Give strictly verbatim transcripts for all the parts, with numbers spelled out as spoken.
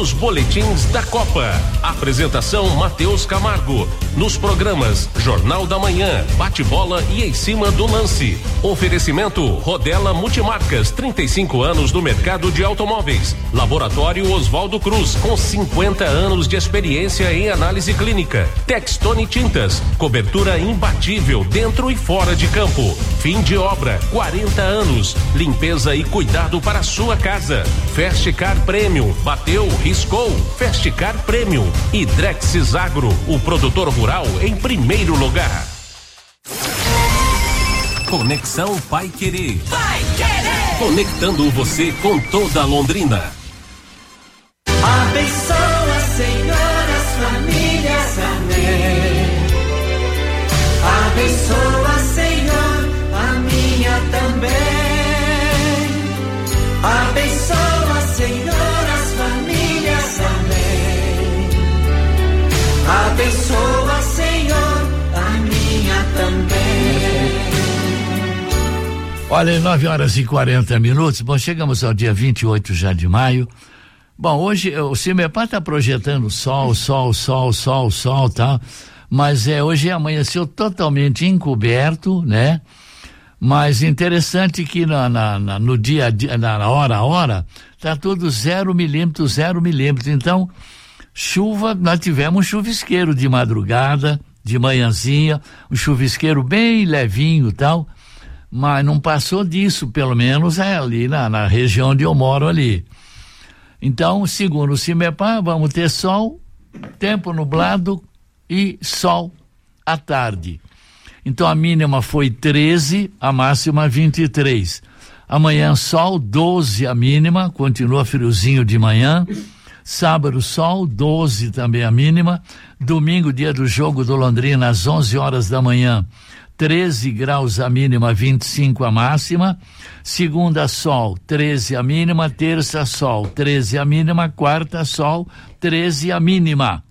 nos boletins da Copa. Apresentação Matheus Camargo. Nos programas Jornal da Manhã, Bate-Bola e Em Cima do Lance. Oferecimento Rodela Multimarcas, trinta e cinco anos no mercado de automóveis. Laboratório Oswaldo Cruz, com cinquenta anos de experiência em análise clínica. Textone Tintas, cobertura imbatível dentro e fora de campo. Fim de obra, quarenta anos. Limpeza e cuidado para a sua casa. Festcar Premium, bateu, riscou. Festcar Premium. E Drexis Agro, o produtor rural em primeiro lugar. Conexão Pai Querer. Pai Querer. Conectando você com toda Londrina. Abençoa, Senhor, as famílias, amém. Abençoa, Senhor, a minha também. Abençoa, Senhor, as famílias, amém. Abençoa, Senhor, a minha também. Olha, nove horas e quarenta minutos. Bom, chegamos ao dia vinte e oito já de maio. Bom, hoje o CIMEPAR está projetando sol, sol, sol, sol, sol, tal, mas é, hoje amanheceu totalmente encoberto, né? Mas interessante que na, na, na, no dia a dia, na hora a hora, tá tudo zero milímetro, zero milímetro. Então, chuva, nós tivemos um chuvisqueiro de madrugada, de manhãzinha, um chuvisqueiro bem levinho e tal, mas não passou disso, pelo menos é ali na, na região onde eu moro ali. Então, segundo o CIMEPAR, vamos ter sol, tempo nublado e sol à tarde. Então a mínima foi treze, a máxima vinte e três. Amanhã sol, doze a mínima, continua friozinho de manhã. Sábado sol, doze também a mínima. Domingo, dia do jogo do Londrina, às onze horas da manhã, treze graus a mínima, vinte e cinco a máxima. Segunda sol, treze a mínima. Terça sol, treze a mínima. Quarta sol, treze a mínima.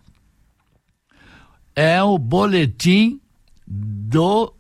É o boletim do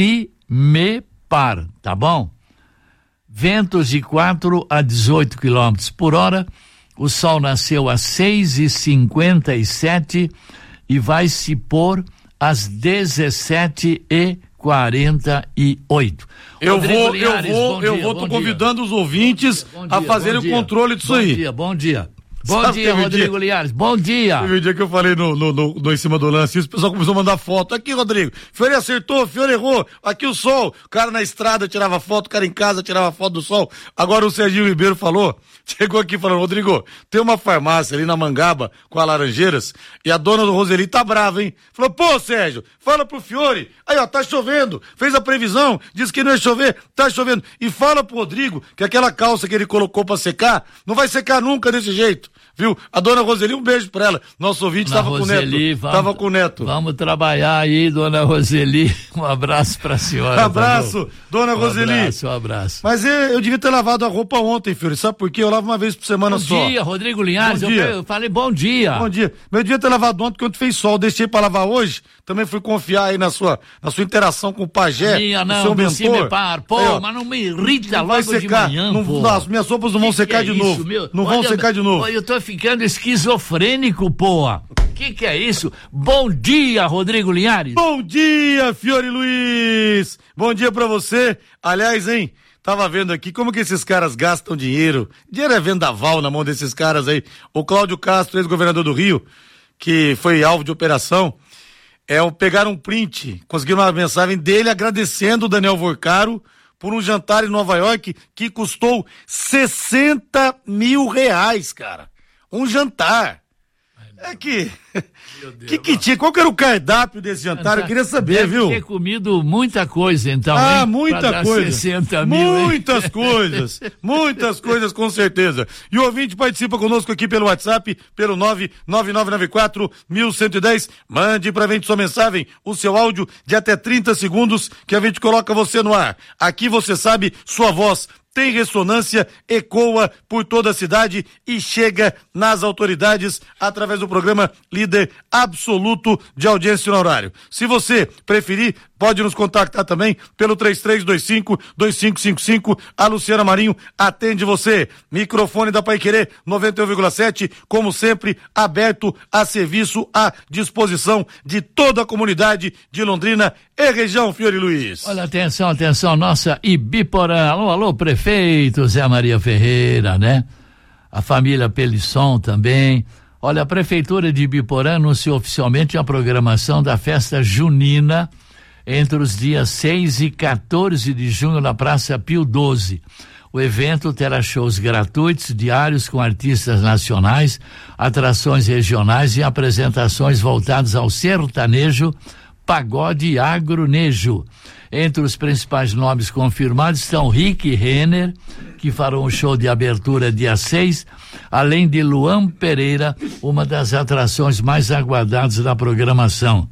CIMEPAR, tá bom? Ventos de quatro a dezoito quilômetros por hora. O sol nasceu às seis e cinquenta e sete e vai se pôr às dezessete e quarenta e oito. Eu Rodrigo vou, Linhares, eu vou, dia, eu vou, tô convidando dia. os ouvintes Bom dia, a fazerem o controle disso bom aí. Bom dia, bom dia. Bom Sabe dia, Rodrigo dia, Linhares, bom dia. Teve um dia que eu falei no, no, no, no Em Cima do Lance, isso, o pessoal começou a mandar foto. Aqui, Rodrigo, Fiore acertou, Fiore errou, aqui o sol. O cara na estrada tirava foto, o cara em casa tirava foto do sol. Agora o Serginho Ribeiro falou, chegou aqui falando, Rodrigo, tem uma farmácia ali na Mangaba, com a Laranjeiras, e a dona do Roseli tá brava, hein? Falou, pô, Sérgio, fala pro Fiore, aí ó, tá chovendo, fez a previsão, disse que não ia chover, tá chovendo. E fala pro Rodrigo que aquela calça que ele colocou pra secar, não vai secar nunca desse jeito. Viu? A dona Roseli, um beijo pra ela. Nosso ouvinte estava com o Neto. Vamos, tava com o Neto. Vamos trabalhar aí, dona Roseli. Um abraço pra senhora. Um abraço, tá dona um Roseli. Um abraço, um abraço. Mas eu, eu devia ter lavado a roupa ontem, filho. Sabe por quê? Eu lavo uma vez por semana bom só. Bom dia, Rodrigo Linhares. Bom dia. Eu, eu falei bom dia. Bom dia. Mas eu devia ter lavado ontem, porque ontem fez sol. Deixei pra lavar hoje. Também fui confiar aí na sua, na sua interação com o pajé. Minha não, seu não mentor. se me par. Pô, aí, mas não me irrita não logo vai secar, de manhã, não, pô. Não, minhas roupas não que vão secar que é de novo. Isso, meu? Não Olha, vão secar de novo. Eu tô ficando esquizofrênico, pô. Que que é isso? Bom dia, Rodrigo Linhares. Bom dia, Fiore Luiz. Bom dia pra você. Aliás, hein, tava vendo aqui como que esses caras gastam dinheiro. Dinheiro é vendaval na mão desses caras aí. O Cláudio Castro, ex-governador do Rio, que foi alvo de operação, é, pegaram um print, conseguiram uma mensagem dele agradecendo o Daniel Vorcaro por um jantar em Nova York que custou sessenta mil reais, cara. Um jantar. É que, que que tinha, qual que era o cardápio desse jantar? Eu queria saber, Deve viu? ter comido muita coisa, então, Ah, hein? muita coisa. sessenta mil, muitas coisas, muitas coisas com certeza. E o ouvinte participa conosco aqui pelo WhatsApp, pelo nove nove nove nove quatro um um um zero. Mande pra gente sua mensagem, o seu áudio de até trinta segundos, que a gente coloca você no ar. Aqui você sabe, sua voz tem ressonância, ecoa por toda a cidade e chega nas autoridades através do programa Líder Absoluto de Audiência no Horário. Se você preferir, pode nos contactar também pelo três três dois cinco, dois cinco cinco cinco. A Luciana Marinho atende você. Microfone da Paiquerê noventa e um vírgula sete, como sempre, aberto a serviço, à disposição de toda a comunidade de Londrina e região, Fiore Luiz. Olha, atenção, atenção, nossa Ibiporã. Alô, alô, prefeito Zé Maria Ferreira, né? A família Pelisson também. Olha, a Prefeitura de Ibiporã anunciou oficialmente a programação da festa junina entre os dias seis e quatorze de junho na Praça Pio doze. O evento terá shows gratuitos diários com artistas nacionais, atrações regionais e apresentações voltadas ao sertanejo, pagode e agronejo. Entre os principais nomes confirmados estão Rick Renner, que farão um show de abertura dia seis, além de Luan Pereira, uma das atrações mais aguardadas da programação.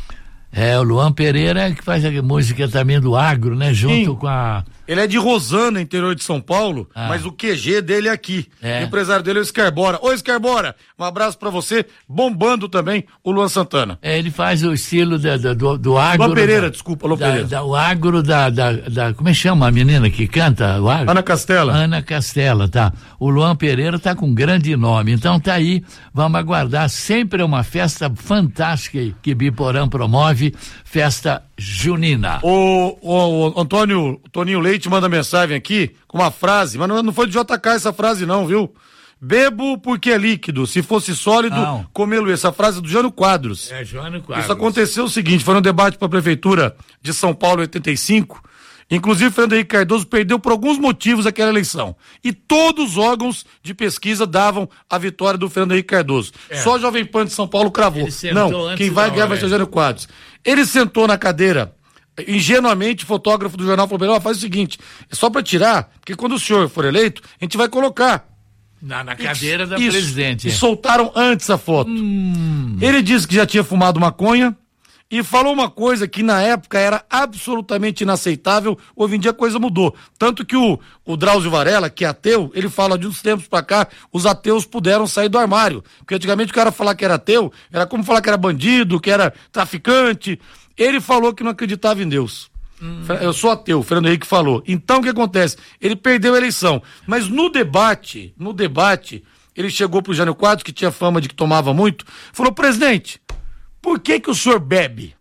É, o Luan Pereira que faz a música também do agro, né? Junto Sim. com a... Ele é de Rosana, interior de São Paulo, ah. mas o Q G dele é aqui. É. O empresário dele é o Scarbora. Ô, Scarbora, um abraço pra você, bombando também o Luan Santana. É, ele faz o estilo da, da, do, do agro... Luan Pereira, da, desculpa, Luan da, Pereira. Da, o agro da, da, da... Como é que chama a menina que canta o agro? Ana Castela. Ana Castela, tá. O Luan Pereira tá com um grande nome, então tá aí, vamos aguardar. Sempre é uma festa fantástica que Biporã promove, festa junina. O, o, o Antônio, o Toninho Leite manda mensagem aqui com uma frase, mas não, não foi de J K essa frase não, viu? Bebo porque é líquido, se fosse sólido, comê-lo. Essa frase é do Jânio Quadros. É, Jânio Quadros. Isso aconteceu o seguinte, foi um debate para a Prefeitura de São Paulo em oitenta e cinco, inclusive Fernando Henrique Cardoso perdeu por alguns motivos aquela eleição, e todos os órgãos de pesquisa davam a vitória do Fernando Henrique Cardoso. É. Só a Jovem Pan de São Paulo cravou. Não, quem vai ganhar vai ser o Jânio Quadros. Ele sentou na cadeira, ingenuamente, o fotógrafo do jornal falou, ó, faz o seguinte, é só para tirar, porque quando o senhor for eleito, a gente vai colocar na, na cadeira isso, da isso, presidente. E soltaram antes a foto. Hum. Ele disse que já tinha fumado maconha e falou uma coisa que na época era absolutamente inaceitável, hoje em dia a coisa mudou. Tanto que o, o Drauzio Varela, que é ateu, ele fala de uns tempos pra cá, os ateus puderam sair do armário. Porque antigamente o cara falar que era ateu, era como falar que era bandido, que era traficante. Ele falou que não acreditava em Deus. Hum. Eu sou ateu, o Fernando Henrique falou. Então o que acontece? Ele perdeu a eleição. Mas no debate, no debate, ele chegou pro Jânio Quadros, que tinha fama de que tomava muito, falou, presidente, por que que o senhor bebe?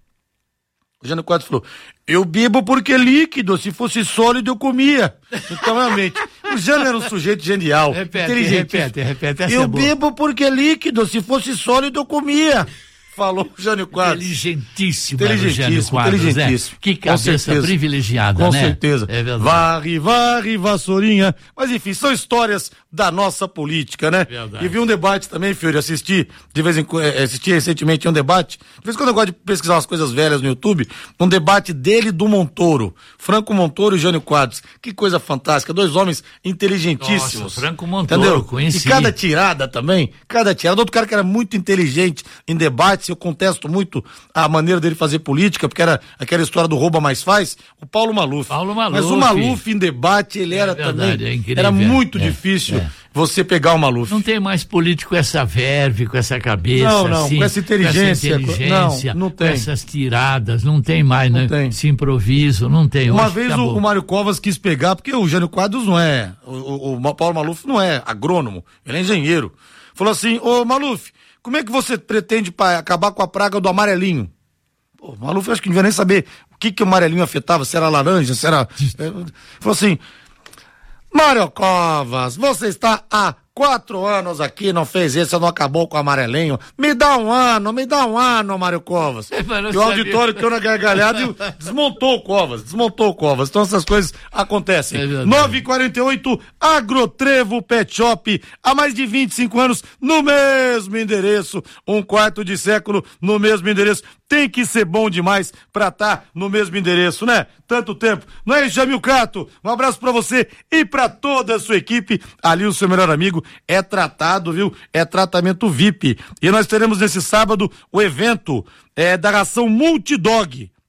O Jânio Quadros falou, eu bebo porque é líquido, se fosse sólido eu comia. Então realmente, o Jânio era um sujeito genial, repete, inteligente. Repete, repete, essa eu é boa. bebo porque é líquido, se fosse sólido eu comia. Falou o Jânio Quadros. Inteligentíssimo, inteligentíssimo, Quadros, inteligentíssimo. Né? Que cabeça privilegiada, com né? Com certeza. É verdade. Varre, varre, vassourinha. Mas enfim, são histórias da nossa política, né? Verdade. E vi um debate também, Fiore, assisti de vez em quando, assisti recentemente um debate, de vez em quando eu gosto de pesquisar umas coisas velhas no YouTube, um debate dele e do Montoro, Franco Montoro e Jânio Quadros. Que coisa fantástica, dois homens inteligentíssimos. Nossa, Franco Montoro, entendeu? conheci. E cada tirada também, cada tirada, outro cara que era muito inteligente em debates, eu contesto muito a maneira dele fazer política, porque era aquela história do rouba mais faz, o Paulo Maluf. Paulo Maluf. Mas o Maluf em debate, ele era é verdade, também, é incrível, era muito é, difícil é. você pegar o Maluf. Não tem mais político com essa verve, com essa cabeça, não, não, assim, com essa inteligência, com essa inteligência, não, não tem. com essas tiradas, não tem mais, não né? tem. Esse improviso, não tem. Uma vez o, o Mário Covas quis pegar, porque o Jânio Quadros não é, o, o, o Paulo Maluf não é agrônomo, ele é engenheiro. Falou assim, ô Maluf, como é que você pretende pra acabar com a praga do amarelinho? Pô, o Maluf acho que não devia nem saber o que que o amarelinho afetava, se era laranja, se era... Falou assim, Mário Covas, você está há quatro anos aqui, não fez isso, não acabou com o amarelinho. Me dá um ano, me dá um ano, Mário Covas. E o auditório que eu na gargalhada e desmontou o Covas, desmontou o Covas. Então essas coisas acontecem. É nove e quarenta e oito, Agrotrevo Pet Shop, há mais de vinte e cinco anos, no mesmo endereço, um quarto de século no mesmo endereço. Tem que ser bom demais pra estar no mesmo endereço, né? Tanto tempo. Não é, Jamil Cato? Um abraço pra você e pra toda a sua equipe. Ali o seu melhor amigo é tratado, viu? É tratamento V I P. E nós teremos nesse sábado o evento é, da ração Multidog, tá?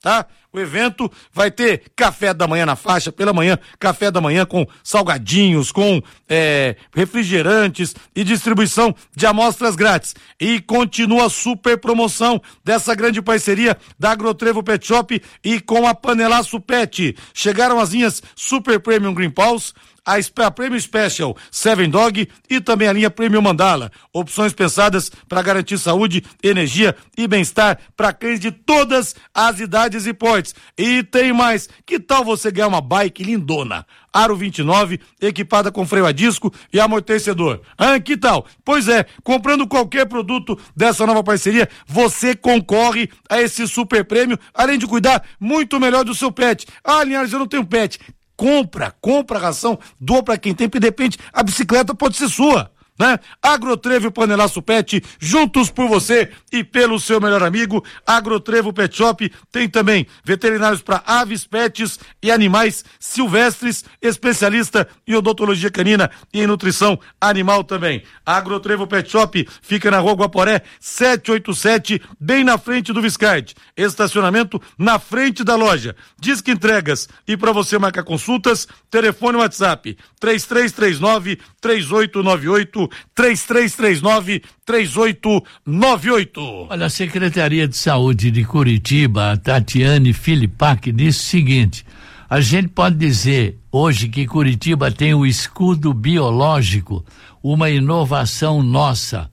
O evento vai ter café da manhã na faixa, pela manhã, café da manhã com salgadinhos, com é, refrigerantes e distribuição de amostras grátis. E continua a super promoção dessa grande parceria da Agrotrevo Pet Shop e com a Panelaço Pet. Chegaram as linhas Super Premium Green Paws, a, a Premium Special Seven Dog e também a linha Premium Mandala. Opções pensadas para garantir saúde, energia e bem-estar para cães de todas as idades e portes. E tem mais, que tal você ganhar uma bike lindona? Aro vinte e nove, equipada com freio a disco e amortecedor. Ah, que tal? Pois é, comprando qualquer produto dessa nova parceria, você concorre a esse super prêmio, além de cuidar muito melhor do seu pet. Ah, Linhares, eu não tenho pet. Compra, compra a ração, doa pra quem tem, porque de repente a bicicleta pode ser sua, né? Agrotrevo e Panelaço Pet, juntos por você e pelo seu melhor amigo. Agrotrevo Pet Shop tem também veterinários para aves, pets e animais silvestres, especialista em odontologia canina e em nutrição animal também. Agrotrevo Pet Shop fica na Rua Guaporé setecentos e oitenta e sete, bem na frente do Viscard. Estacionamento na frente da loja. Disque entregas e para você marcar consultas, telefone e WhatsApp três três três nove, três oito nove oito, três três três nove, três oito nove oito. Olha, a Secretaria de Saúde de Curitiba, a Tatiane Filipac, disse o seguinte: a gente pode dizer hoje que Curitiba tem o escudo biológico, uma inovação nossa.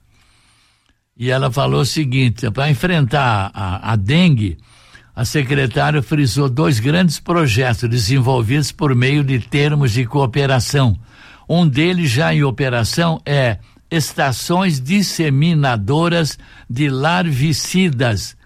E ela falou o seguinte: para enfrentar a, a dengue, a secretária frisou dois grandes projetos desenvolvidos por meio de termos de cooperação. Um deles já em operação é estações disseminadoras de larvicidas.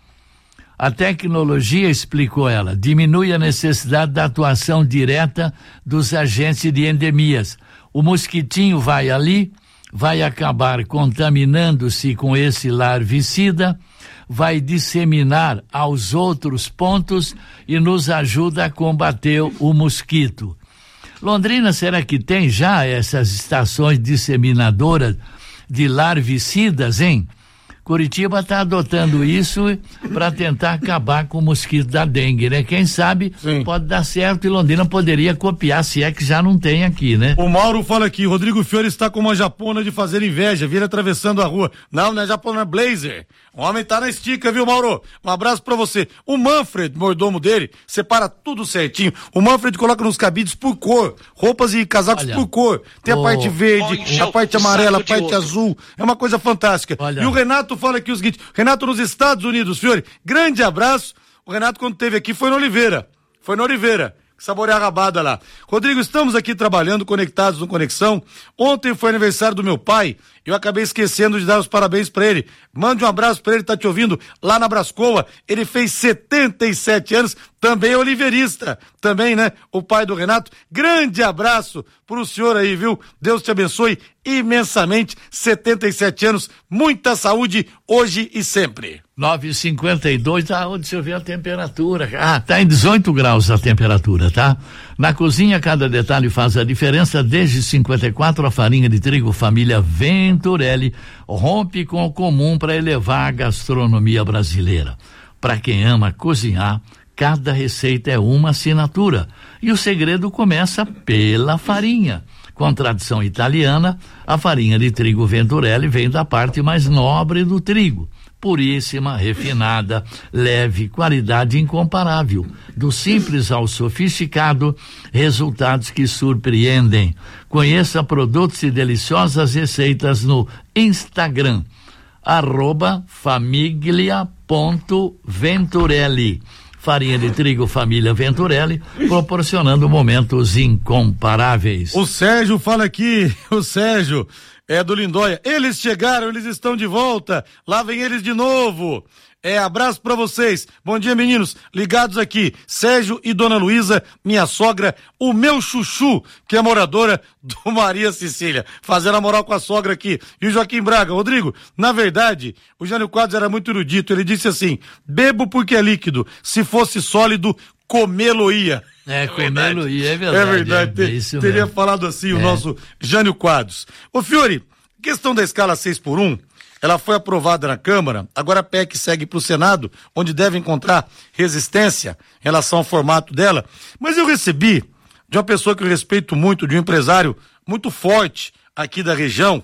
A tecnologia, explicou ela, diminui a necessidade da atuação direta dos agentes de endemias. O mosquitinho vai ali, vai acabar contaminando-se com esse larvicida, vai disseminar aos outros pontos e nos ajuda a combater o mosquito. Londrina, será que tem já essas estações disseminadoras de larvicidas, hein? Curitiba está adotando isso para tentar acabar com o mosquito da dengue, né? Quem sabe Sim. pode dar certo e Londrina poderia copiar, se é que já não tem aqui, né? O Mauro fala aqui, Rodrigo Fiore está com uma japona de fazer inveja, vira atravessando a rua. Não, não é japona, é blazer. O homem tá na estica, viu, Mauro? Um abraço pra você. O Manfred, mordomo dele, separa tudo certinho. O Manfred coloca nos cabides por cor, roupas e casacos Olha, por cor. Tem o... a parte verde, a parte amarela, a parte azul. É uma coisa fantástica. Olha. E o Renato fala aqui o seguinte, Renato nos Estados Unidos, Fiore, grande abraço. O Renato, quando esteve aqui, foi no Oliveira. Foi no Oliveira. Saborear a rabada lá. Rodrigo, estamos aqui trabalhando, conectados no Conexão. Ontem foi aniversário do meu pai, eu acabei esquecendo de dar os parabéns pra ele. Mande um abraço pra ele, tá te ouvindo lá na Brascoa. Ele fez setenta e sete anos, também é oliveirista. Também, né? O pai do Renato. Grande abraço pro senhor aí, viu? Deus te abençoe imensamente. setenta e sete anos, muita saúde hoje e sempre. nove e cinquenta e dois, ah, onde você vê a temperatura? Ah, tá em dezoito graus a temperatura, tá? Na cozinha, cada detalhe faz a diferença. Desde cinquenta e quatro, a farinha de trigo família Venturelli rompe com o comum para elevar a gastronomia brasileira. Para quem ama cozinhar, cada receita é uma assinatura. E o segredo começa pela farinha. Com tradição italiana, a farinha de trigo Venturelli vem da parte mais nobre do trigo. Puríssima, refinada, leve, qualidade incomparável. Do simples ao sofisticado, resultados que surpreendem. Conheça produtos e deliciosas receitas no Instagram, arroba famiglia ponto venturelli. Farinha de trigo família Venturelli, proporcionando momentos incomparáveis. O Sérgio fala aqui, o Sérgio é do Lindóia. Eles chegaram, eles estão de volta. Lá vem eles de novo. É, abraço pra vocês. Bom dia, meninos. Ligados aqui. Sérgio e Dona Luísa, minha sogra, o meu chuchu, que é moradora do Maria Cecília. Fazendo a moral com a sogra aqui. E o Joaquim Braga. Rodrigo, na verdade, o Jânio Quadros era muito erudito. Ele disse assim: bebo porque é líquido. Se fosse sólido, comê-lo-ia. É, comê-lo-ia, é verdade. É verdade. É, é Ter, teria mesmo. falado assim é. o nosso Jânio Quadros. Ô, Fiore, A questão da escala seis por um, ela foi aprovada na Câmara, agora a P E C segue para o Senado, onde deve encontrar resistência em relação ao formato dela. Mas eu recebi de uma pessoa que eu respeito muito, de um empresário muito forte aqui da região,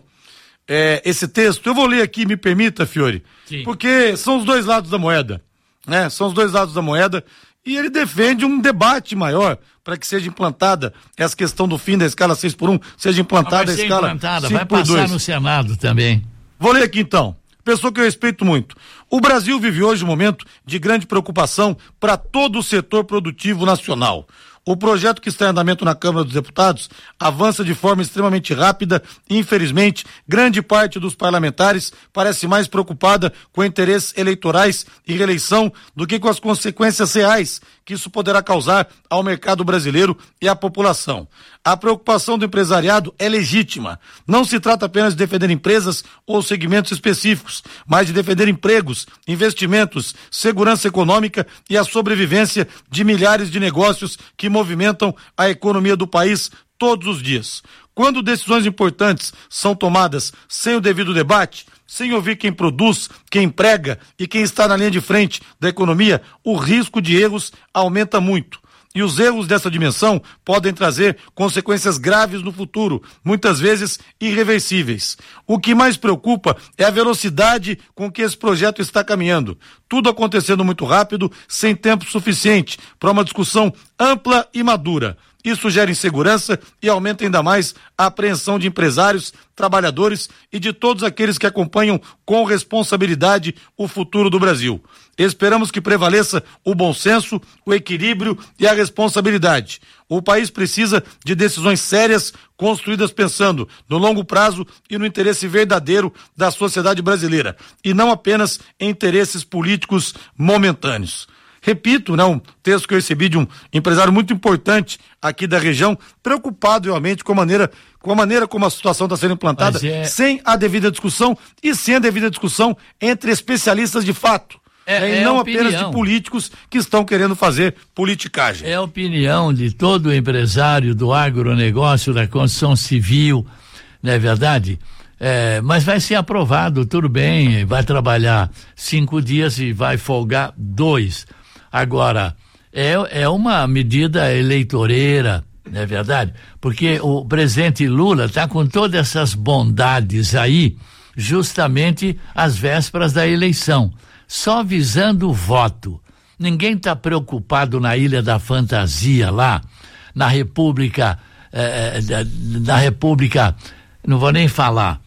é, esse texto. Eu vou ler aqui, me permita, Fiore, Sim. porque são os dois lados da moeda, né? São os dois lados da moeda, e ele defende um debate maior para que seja implantada essa questão do fim da escala seis por um, seja implantada a escala implantada, vai passar no Senado também. Vou ler aqui então. Pessoa que eu respeito muito. O Brasil vive hoje um momento de grande preocupação para todo o setor produtivo nacional. O projeto que está em andamento na Câmara dos Deputados avança de forma extremamente rápida e, infelizmente, grande parte dos parlamentares parece mais preocupada com interesses eleitorais e reeleição do que com as consequências reais que isso poderá causar ao mercado brasileiro e à população. A preocupação do empresariado é legítima. Não se trata apenas de defender empresas ou segmentos específicos, mas de defender empregos, investimentos, segurança econômica e a sobrevivência de milhares de negócios que movimentam a economia do país todos os dias. Quando decisões importantes são tomadas sem o devido debate, sem ouvir quem produz, quem emprega e quem está na linha de frente da economia, o risco de erros aumenta muito. E os erros dessa dimensão podem trazer consequências graves no futuro, muitas vezes irreversíveis. O que mais preocupa é a velocidade com que esse projeto está caminhando. Tudo acontecendo muito rápido, sem tempo suficiente para uma discussão ampla e madura. Isso gera insegurança e aumenta ainda mais a apreensão de empresários, trabalhadores e de todos aqueles que acompanham com responsabilidade o futuro do Brasil. Esperamos que prevaleça o bom senso, o equilíbrio e a responsabilidade. O país precisa de decisões sérias, construídas pensando no longo prazo e no interesse verdadeiro da sociedade brasileira, e não apenas em interesses políticos momentâneos. Repito, né, um texto que eu recebi de um empresário muito importante aqui da região, preocupado realmente com a maneira, com a maneira como a situação está sendo implantada, é... sem a devida discussão e sem a devida discussão entre especialistas de fato. É, né, e é não apenas de políticos que estão querendo fazer politicagem. É a opinião de todo empresário do agronegócio, da construção civil, não é verdade? É, mas vai ser aprovado, tudo bem, vai trabalhar cinco dias e vai folgar dois. Agora, é, é uma medida eleitoreira, não é verdade? Porque o presidente Lula está com todas essas bondades aí, justamente às vésperas da eleição, só visando o voto. Ninguém está preocupado na Ilha da Fantasia lá, na República, eh, na República, não vou nem falar.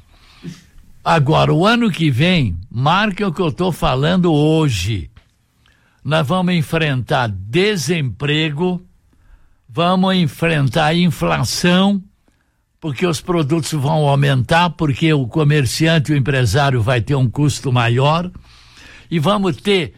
Agora, o ano que vem, marque o que eu estou falando hoje. Nós vamos enfrentar desemprego, vamos enfrentar inflação, porque os produtos vão aumentar, porque o comerciante, o empresário vai ter um custo maior, e vamos ter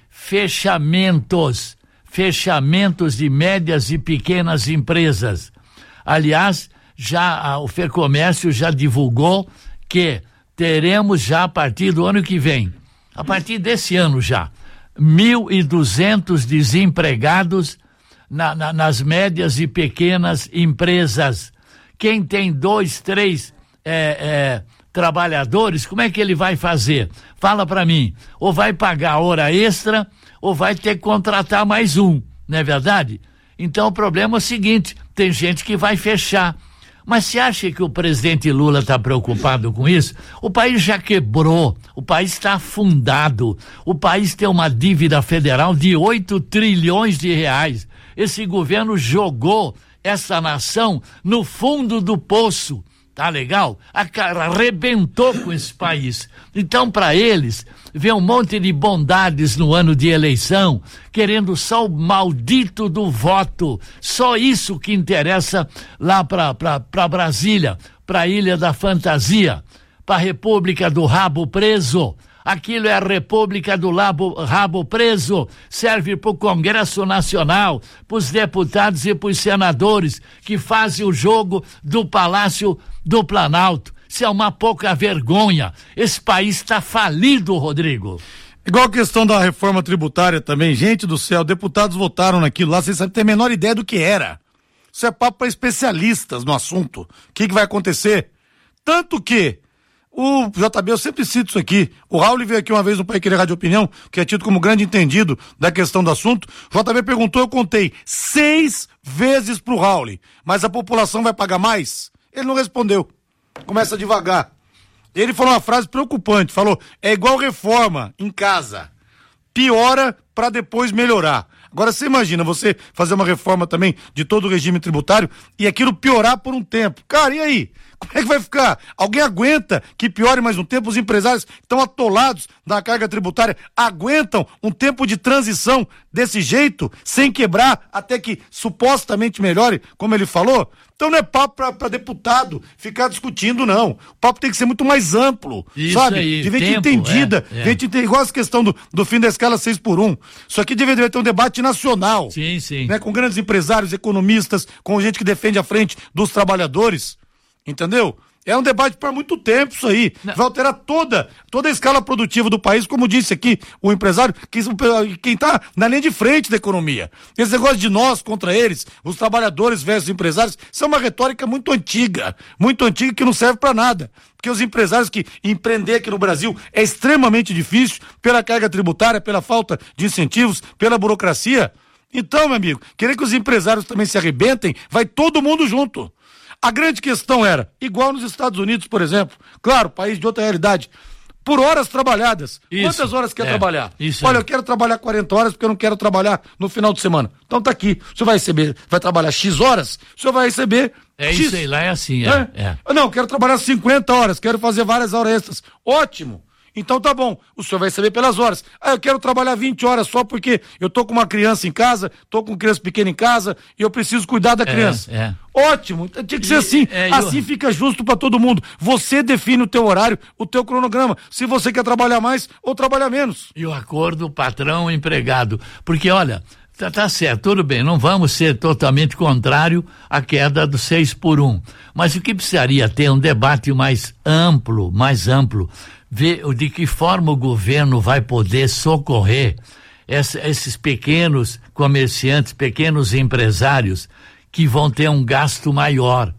fechamentos, fechamentos de médias e pequenas empresas. Aliás, já o FEComércio já divulgou que teremos já a partir do ano que vem, a partir desse ano já, mil e duzentos desempregados na, na, nas médias e pequenas empresas. Quem tem dois, três é, é, trabalhadores, como é que ele vai fazer? Fala para mim, ou vai pagar hora extra, ou vai ter que contratar mais um, não é verdade? Então o problema é o seguinte, tem gente que vai fechar. Mas você acha que o presidente Lula está preocupado com isso? O país já quebrou, o país está afundado, o país tem uma dívida federal de oito trilhões de reais. Esse governo jogou essa nação no fundo do poço, tá legal? A cara arrebentou com esse país. Então, para eles, vê um monte de bondades no ano de eleição, querendo só o maldito do voto, só isso que interessa lá para para Brasília, para a Ilha da Fantasia, para a República do Rabo Preso. Aquilo é a República do Labo, Rabo Preso, serve para o Congresso Nacional, para os deputados e para os senadores que fazem o jogo do Palácio do Planalto. Isso é uma pouca vergonha. Esse país está falido, Rodrigo. Igual a questão da reforma tributária também, gente do céu, deputados votaram naquilo lá, vocês sabem ter a menor ideia do que era. Isso é papo para especialistas no assunto. O que, que vai acontecer? Tanto que O J B, eu sempre cito isso aqui. O Raul veio aqui uma vez no Pai Querer Rádio Opinião, que é tido como grande entendido da questão do assunto. O J B perguntou, eu contei seis vezes pro Raul, mas a população vai pagar mais? Ele não respondeu. Começa devagar. Ele falou uma frase preocupante, falou, é igual reforma em casa. Piora pra depois melhorar. Agora você imagina, você fazer uma reforma também de todo o regime tributário e aquilo piorar por um tempo. Cara, e aí? Como é que vai ficar? Alguém aguenta que piore mais um tempo? Os empresários estão atolados na carga tributária, aguentam um tempo de transição desse jeito, sem quebrar, até que supostamente melhore, como ele falou? Então não é papo para deputado ficar discutindo, não. O papo tem que ser muito mais amplo, Isso sabe? aí, de gente tempo, entendida, é, é. gente entendida, igual essa questão do, do fim da escala seis por um. Isso aqui deveria ter um debate nacional. Sim, sim. Né? Com grandes empresários, economistas, com gente que defende a frente dos trabalhadores. Entendeu? É um debate para muito tempo isso aí. Não. Vai alterar toda, toda a escala produtiva do país, como disse aqui o empresário, que, quem está na linha de frente da economia. Esse negócio de nós contra eles, os trabalhadores versus empresários, isso é uma retórica muito antiga, muito antiga que não serve para nada. Porque os empresários que empreender aqui no Brasil é extremamente difícil, pela carga tributária, pela falta de incentivos, pela burocracia. Então, meu amigo, querer que os empresários também se arrebentem, vai todo mundo junto. A grande questão era, igual nos Estados Unidos, por exemplo, claro, país de outra realidade, por horas trabalhadas. Isso, quantas horas quer é, trabalhar? Isso Olha, é. eu quero trabalhar quarenta horas porque eu não quero trabalhar no final de semana. Então tá aqui, o senhor vai receber, vai trabalhar X horas, o senhor vai receber É X. isso aí, lá é assim, é. é. é. Não, eu quero trabalhar cinquenta horas, quero fazer várias horas extras. Ótimo. Então tá bom, o senhor vai receber pelas horas. Ah, eu quero trabalhar vinte horas só porque eu tô com uma criança em casa, tô com criança pequena em casa e eu preciso cuidar da criança. É, é. Ótimo, tinha que ser assim, é, assim eu... fica justo pra todo mundo. Você define o teu horário, o teu cronograma, se você quer trabalhar mais ou trabalhar menos. E o acordo patrão-empregado, porque olha, tá, tá certo, tudo bem, não vamos ser totalmente contrário à queda do seis por um, mas o que precisaria ter um debate mais amplo, mais amplo, ver de que forma o governo vai poder socorrer essa, esses pequenos comerciantes, pequenos empresários que vão ter um gasto maior.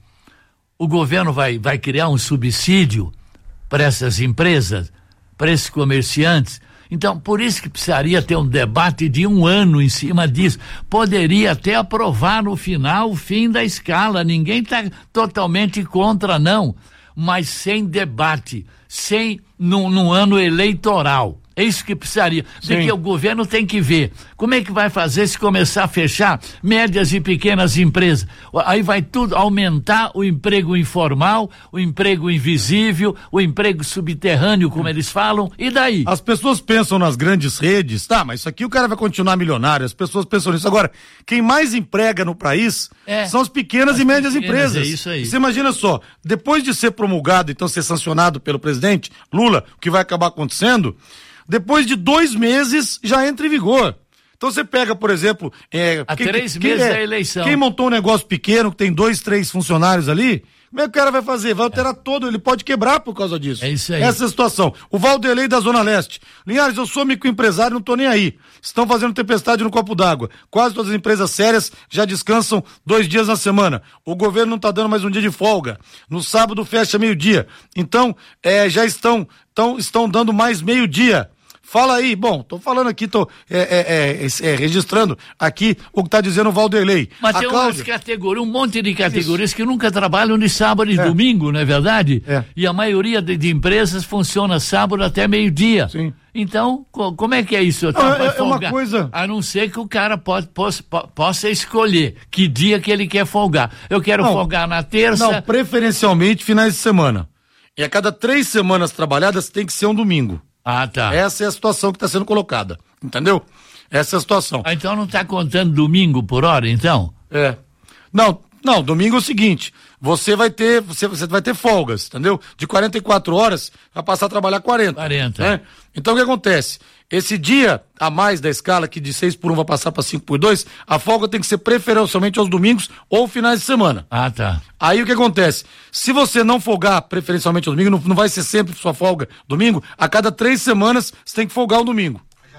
O governo vai, vai criar um subsídio para essas empresas, para esses comerciantes. Então, por isso que precisaria ter um debate de um ano em cima disso. Poderia até aprovar no final o fim da escala. Ninguém está totalmente contra, não. Mas sem debate, sem num, num ano eleitoral. É isso que precisaria. Porque o governo tem que ver como é que vai fazer se começar a fechar médias e pequenas empresas. Aí vai tudo aumentar o emprego informal, o emprego invisível, o emprego subterrâneo, como eles falam, e daí? As pessoas pensam nas grandes redes, tá, mas isso aqui o cara vai continuar milionário, as pessoas pensam nisso. Agora, quem mais emprega no país é, são as pequenas as e médias pequenas, empresas. É isso aí. Você imagina só, depois de ser promulgado, então ser sancionado pelo presidente Lula, o que vai acabar acontecendo, depois de dois meses já entra em vigor. Então você pega, por exemplo... É, Há quem, três quem, meses é, da eleição. Quem montou um negócio pequeno, que tem dois, três funcionários ali, como é que o cara vai fazer? Vai alterar é. todo, ele pode quebrar por causa disso. É isso aí. Essa é a situação. O Valdelei da Zona Leste. Linhares, eu sou microempresário, não tô nem aí. Estão fazendo tempestade no copo d'água. Quase todas as empresas sérias já descansam dois dias na semana. O governo não tá dando mais um dia de folga. No sábado fecha meio-dia. Então, é, já estão, tão, estão dando mais meio-dia. Fala aí, bom, tô falando aqui, tô é, é, é, é, registrando aqui o que tá dizendo o Valderlei. Mas a tem Cláudia... umas categorias, um monte de categorias Isso. que nunca trabalham de sábado e é. domingo, não é verdade? É. E a maioria de, de empresas funciona sábado até meio-dia. Sim. Então, co como é que é isso? Não, é, é uma coisa... A não ser que o cara pode, possa, possa escolher que dia que ele quer folgar. Eu quero não, folgar na terça... Não, preferencialmente finais de semana. E a cada três semanas trabalhadas tem que ser um domingo. Ah, tá. Essa é a situação que está sendo colocada, entendeu? Essa é a situação. Ah, então não está contando domingo por hora, então? É. Não, não, domingo é o seguinte, você vai ter, você, você vai ter folgas, entendeu? De quarenta e quatro horas, vai passar a trabalhar quarenta. quarenta. Né? Então o que acontece? Esse dia a mais da escala, que de seis por um vai passar para cinco por dois, a folga tem que ser preferencialmente aos domingos ou finais de semana. Ah, tá. Aí o que acontece? Se você não folgar preferencialmente aos domingos, não, não vai ser sempre sua folga domingo, a cada três semanas você tem que folgar um domingo.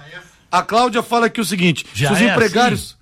A Cláudia fala aqui o seguinte, Já se os é empregários...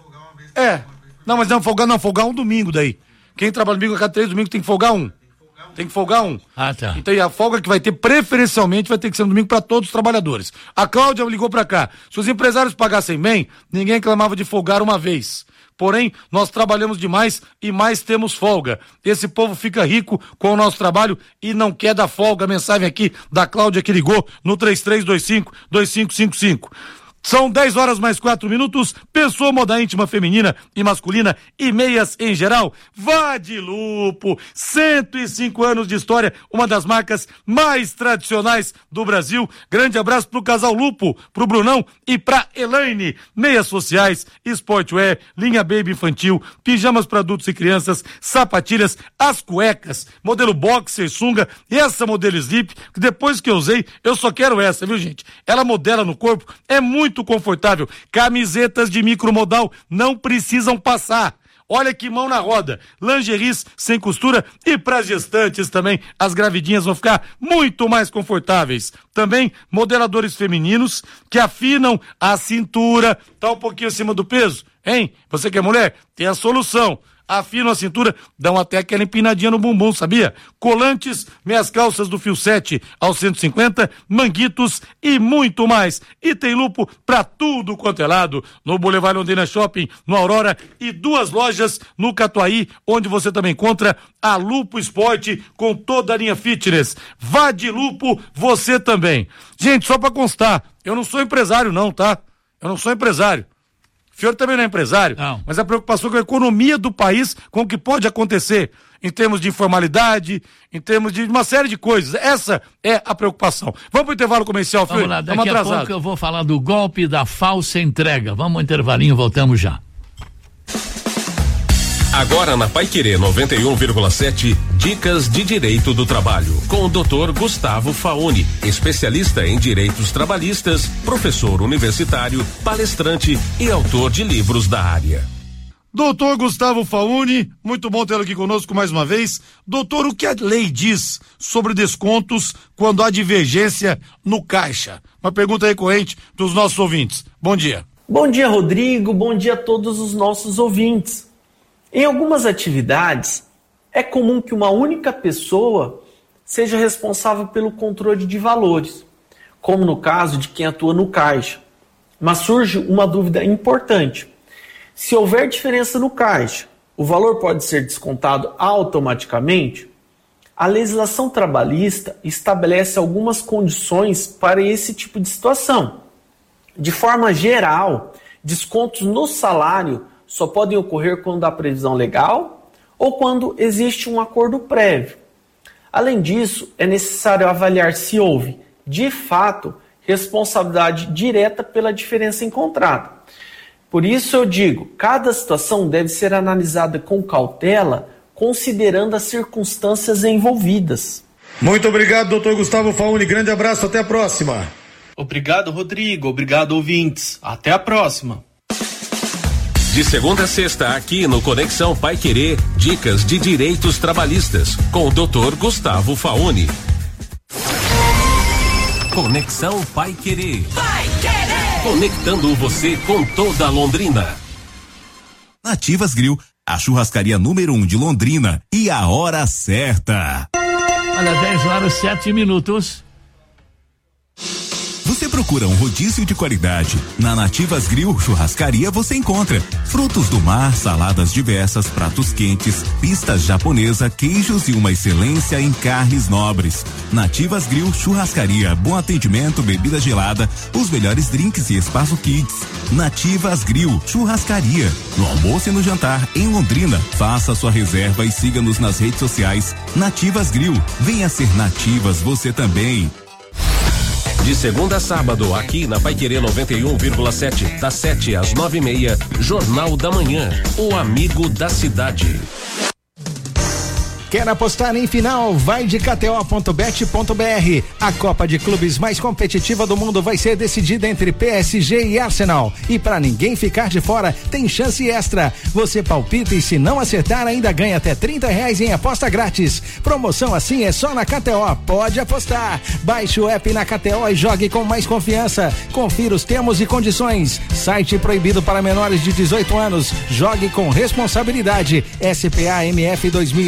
Assim? É, não, mas não folgar não, folgar um domingo daí. Quem trabalha domingo, a cada três domingos tem que folgar um. Tem que folgar um. Ah, tá. Então, e a folga que vai ter preferencialmente vai ter que ser no domingo para todos os trabalhadores. A Cláudia ligou para cá. Se os empresários pagassem bem, ninguém reclamava de folgar uma vez. Porém, nós trabalhamos demais e mais temos folga. Esse povo fica rico com o nosso trabalho e não quer dar folga. Mensagem aqui da Cláudia que ligou no três três dois cinco, dois cinco cinco cinco. São dez horas mais quatro minutos. Pensou moda íntima feminina e masculina e meias em geral? Vadilupo, cento e cinco anos de história, uma das marcas mais tradicionais do Brasil. Grande abraço pro casal Lupo, pro Brunão e pra Elaine. Meias sociais, sportwear, linha baby infantil, pijamas para adultos e crianças, sapatilhas, as cuecas, modelo boxer, sunga e essa modelo slip, que depois que eu usei, eu só quero essa, viu, gente? Ela modela no corpo, é muito confortável. Camisetas de micromodal não precisam passar. Olha que mão na roda. Lingeries sem costura e para gestantes também. As gravidinhas vão ficar muito mais confortáveis. Também modeladores femininos que afinam a cintura. Tá um pouquinho acima do peso, hein? Você que é mulher, tem a solução. Afinam a cintura, dão até aquela empinadinha no bumbum, sabia? Colantes, meias calças do fio sete ao cento e cinquenta, manguitos e muito mais. E tem Lupo pra tudo quanto é lado. No Boulevard Londrina Shopping, no Aurora e duas lojas no Catuaí, onde você também encontra a Lupo Esporte com toda a linha fitness. Vá de Lupo, você também. Gente, só pra constar, eu não sou empresário não, tá? Eu não sou empresário. Fiore também não é empresário, não. Mas a preocupação com a economia do país, com o que pode acontecer em termos de informalidade, em termos de uma série de coisas. Essa é a preocupação. Vamos pro intervalo comercial, Fiore? Vamos lá, daqui a pouco eu vou falar do golpe da falsa entrega. Vamos ao intervalinho, voltamos já. Agora na Paiquerê noventa e um vírgula sete, dicas de direito do trabalho, com o doutor Gustavo Fauni, especialista em direitos trabalhistas, professor universitário, palestrante e autor de livros da área. Doutor Gustavo Fauni, muito bom tê-lo aqui conosco mais uma vez. Doutor, o que a lei diz sobre descontos quando há divergência no caixa? Uma pergunta recorrente dos nossos ouvintes. Bom dia. Bom dia, Rodrigo. Bom dia a todos os nossos ouvintes. Em algumas atividades, é comum que uma única pessoa seja responsável pelo controle de valores, como no caso de quem atua no caixa. Mas surge uma dúvida importante. Se houver diferença no caixa, o valor pode ser descontado automaticamente? A legislação trabalhista estabelece algumas condições para esse tipo de situação. De forma geral, descontos no salário só podem ocorrer quando há previsão legal ou quando existe um acordo prévio. Além disso, é necessário avaliar se houve, de fato, responsabilidade direta pela diferença encontrada. Por isso eu digo, cada situação deve ser analisada com cautela, considerando as circunstâncias envolvidas. Muito obrigado, doutor Gustavo Fauni. Grande abraço, até a próxima. Obrigado, Rodrigo. Obrigado, ouvintes. Até a próxima. De segunda a sexta, aqui no Conexão Paiquerê, dicas de direitos trabalhistas, com o doutor Gustavo Fauni. Conexão Paiquerê. Paiquerê! Conectando você com toda a Londrina. Nativas Grill, a churrascaria número um de Londrina e a hora certa. Olha, dez horas, sete minutos. Você procura um rodízio de qualidade? Na Nativas Grill Churrascaria você encontra frutos do mar, saladas diversas, pratos quentes, pistas japonesa, queijos e uma excelência em carnes nobres. Nativas Grill Churrascaria, bom atendimento, bebida gelada, os melhores drinks e espaço kids. Nativas Grill Churrascaria, no almoço e no jantar em Londrina. Faça sua reserva e siga-nos nas redes sociais. Nativas Grill, venha ser Nativas você também. De segunda a sábado, aqui na Paiquerê noventa e um vírgula sete, das sete às nove e meia, Jornal da Manhã, o amigo da cidade. Quer apostar em final? Vai de K T O ponto bet ponto B R. A Copa de Clubes mais competitiva do mundo vai ser decidida entre P S G e Arsenal. E para ninguém ficar de fora, tem chance extra. Você palpita e se não acertar, ainda ganha até trinta reais em aposta grátis. Promoção assim é só na K T O. Pode apostar. Baixe o app na K T O e jogue com mais confiança. Confira os termos e condições. Site proibido para menores de dezoito anos. Jogue com responsabilidade. S P A M F dois mil e noventa e três.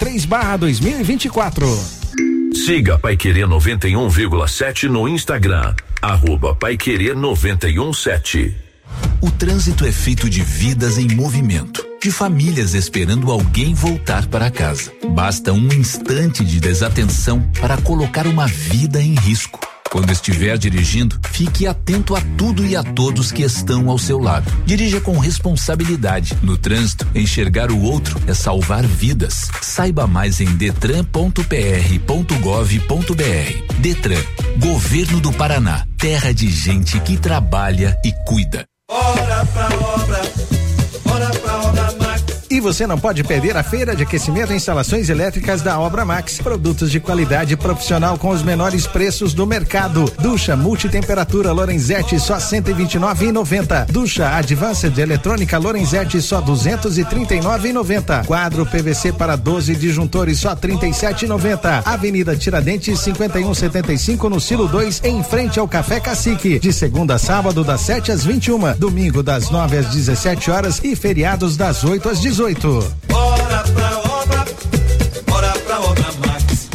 três barra dois mil e vinte e quatro. Siga Paiquerê noventa e um vírgula sete no Instagram, arroba Paiquerê noventa e um sete. O trânsito é feito de vidas em movimento, de famílias esperando alguém voltar para casa. Basta um instante de desatenção para colocar uma vida em risco. Quando estiver dirigindo, fique atento a tudo e a todos que estão ao seu lado. Dirija com responsabilidade. No trânsito, enxergar o outro é salvar vidas. Saiba mais em detran ponto p r ponto gov ponto b r. Detran, Governo do Paraná, terra de gente que trabalha e cuida. Bora pra obra, bora pra obra Max. E você não pode perder a feira de aquecimento e instalações elétricas da Obra Max. Produtos de qualidade profissional com os menores preços do mercado. Ducha multitemperatura Lorenzetti só cento e vinte e nove reais e noventa centavos. Ducha Advanced eletrônica Lorenzetti só duzentos e trinta e nove reais e noventa centavos. Quadro P V C para doze disjuntores só trinta e sete reais e noventa centavos. Avenida Tiradentes cinquenta e um setenta e cinco no Silo dois, em frente ao Café Cacique. De segunda a sábado das sete às vinte e uma, domingo das nove às dezessete horas e feriados das oito às dezoito. Bora pra obra, bora pra obra Max.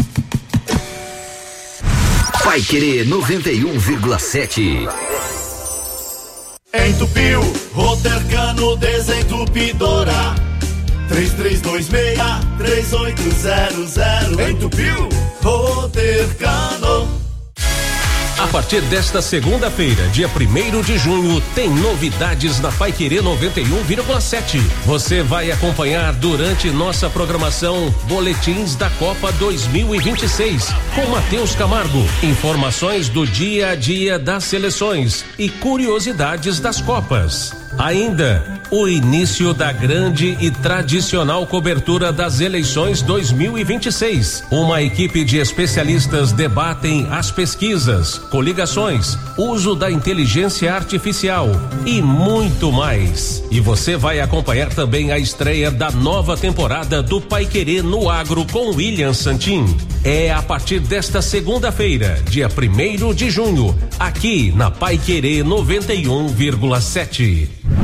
Paiquerê noventa e um vírgula sete. Entupiu, Rotercano desentupidora. três três dois seis, três oito zero zero. Entupiu, Rotercano. A partir desta segunda-feira, dia primeiro de junho, tem novidades na Paiquerê noventa e um vírgula sete. Você vai acompanhar durante nossa programação boletins da Copa dois mil e vinte e seis com Matheus Camargo, informações do dia a dia das seleções e curiosidades das Copas. Ainda, o início da grande e tradicional cobertura das eleições dois mil e vinte e seis. Uma equipe de especialistas debatem as pesquisas, coligações, uso da inteligência artificial e muito mais. E você vai acompanhar também a estreia da nova temporada do Paiquerê no Agro com William Santin. É a partir desta segunda-feira, dia primeiro de junho, aqui na Paiquerê noventa e um vírgula sete.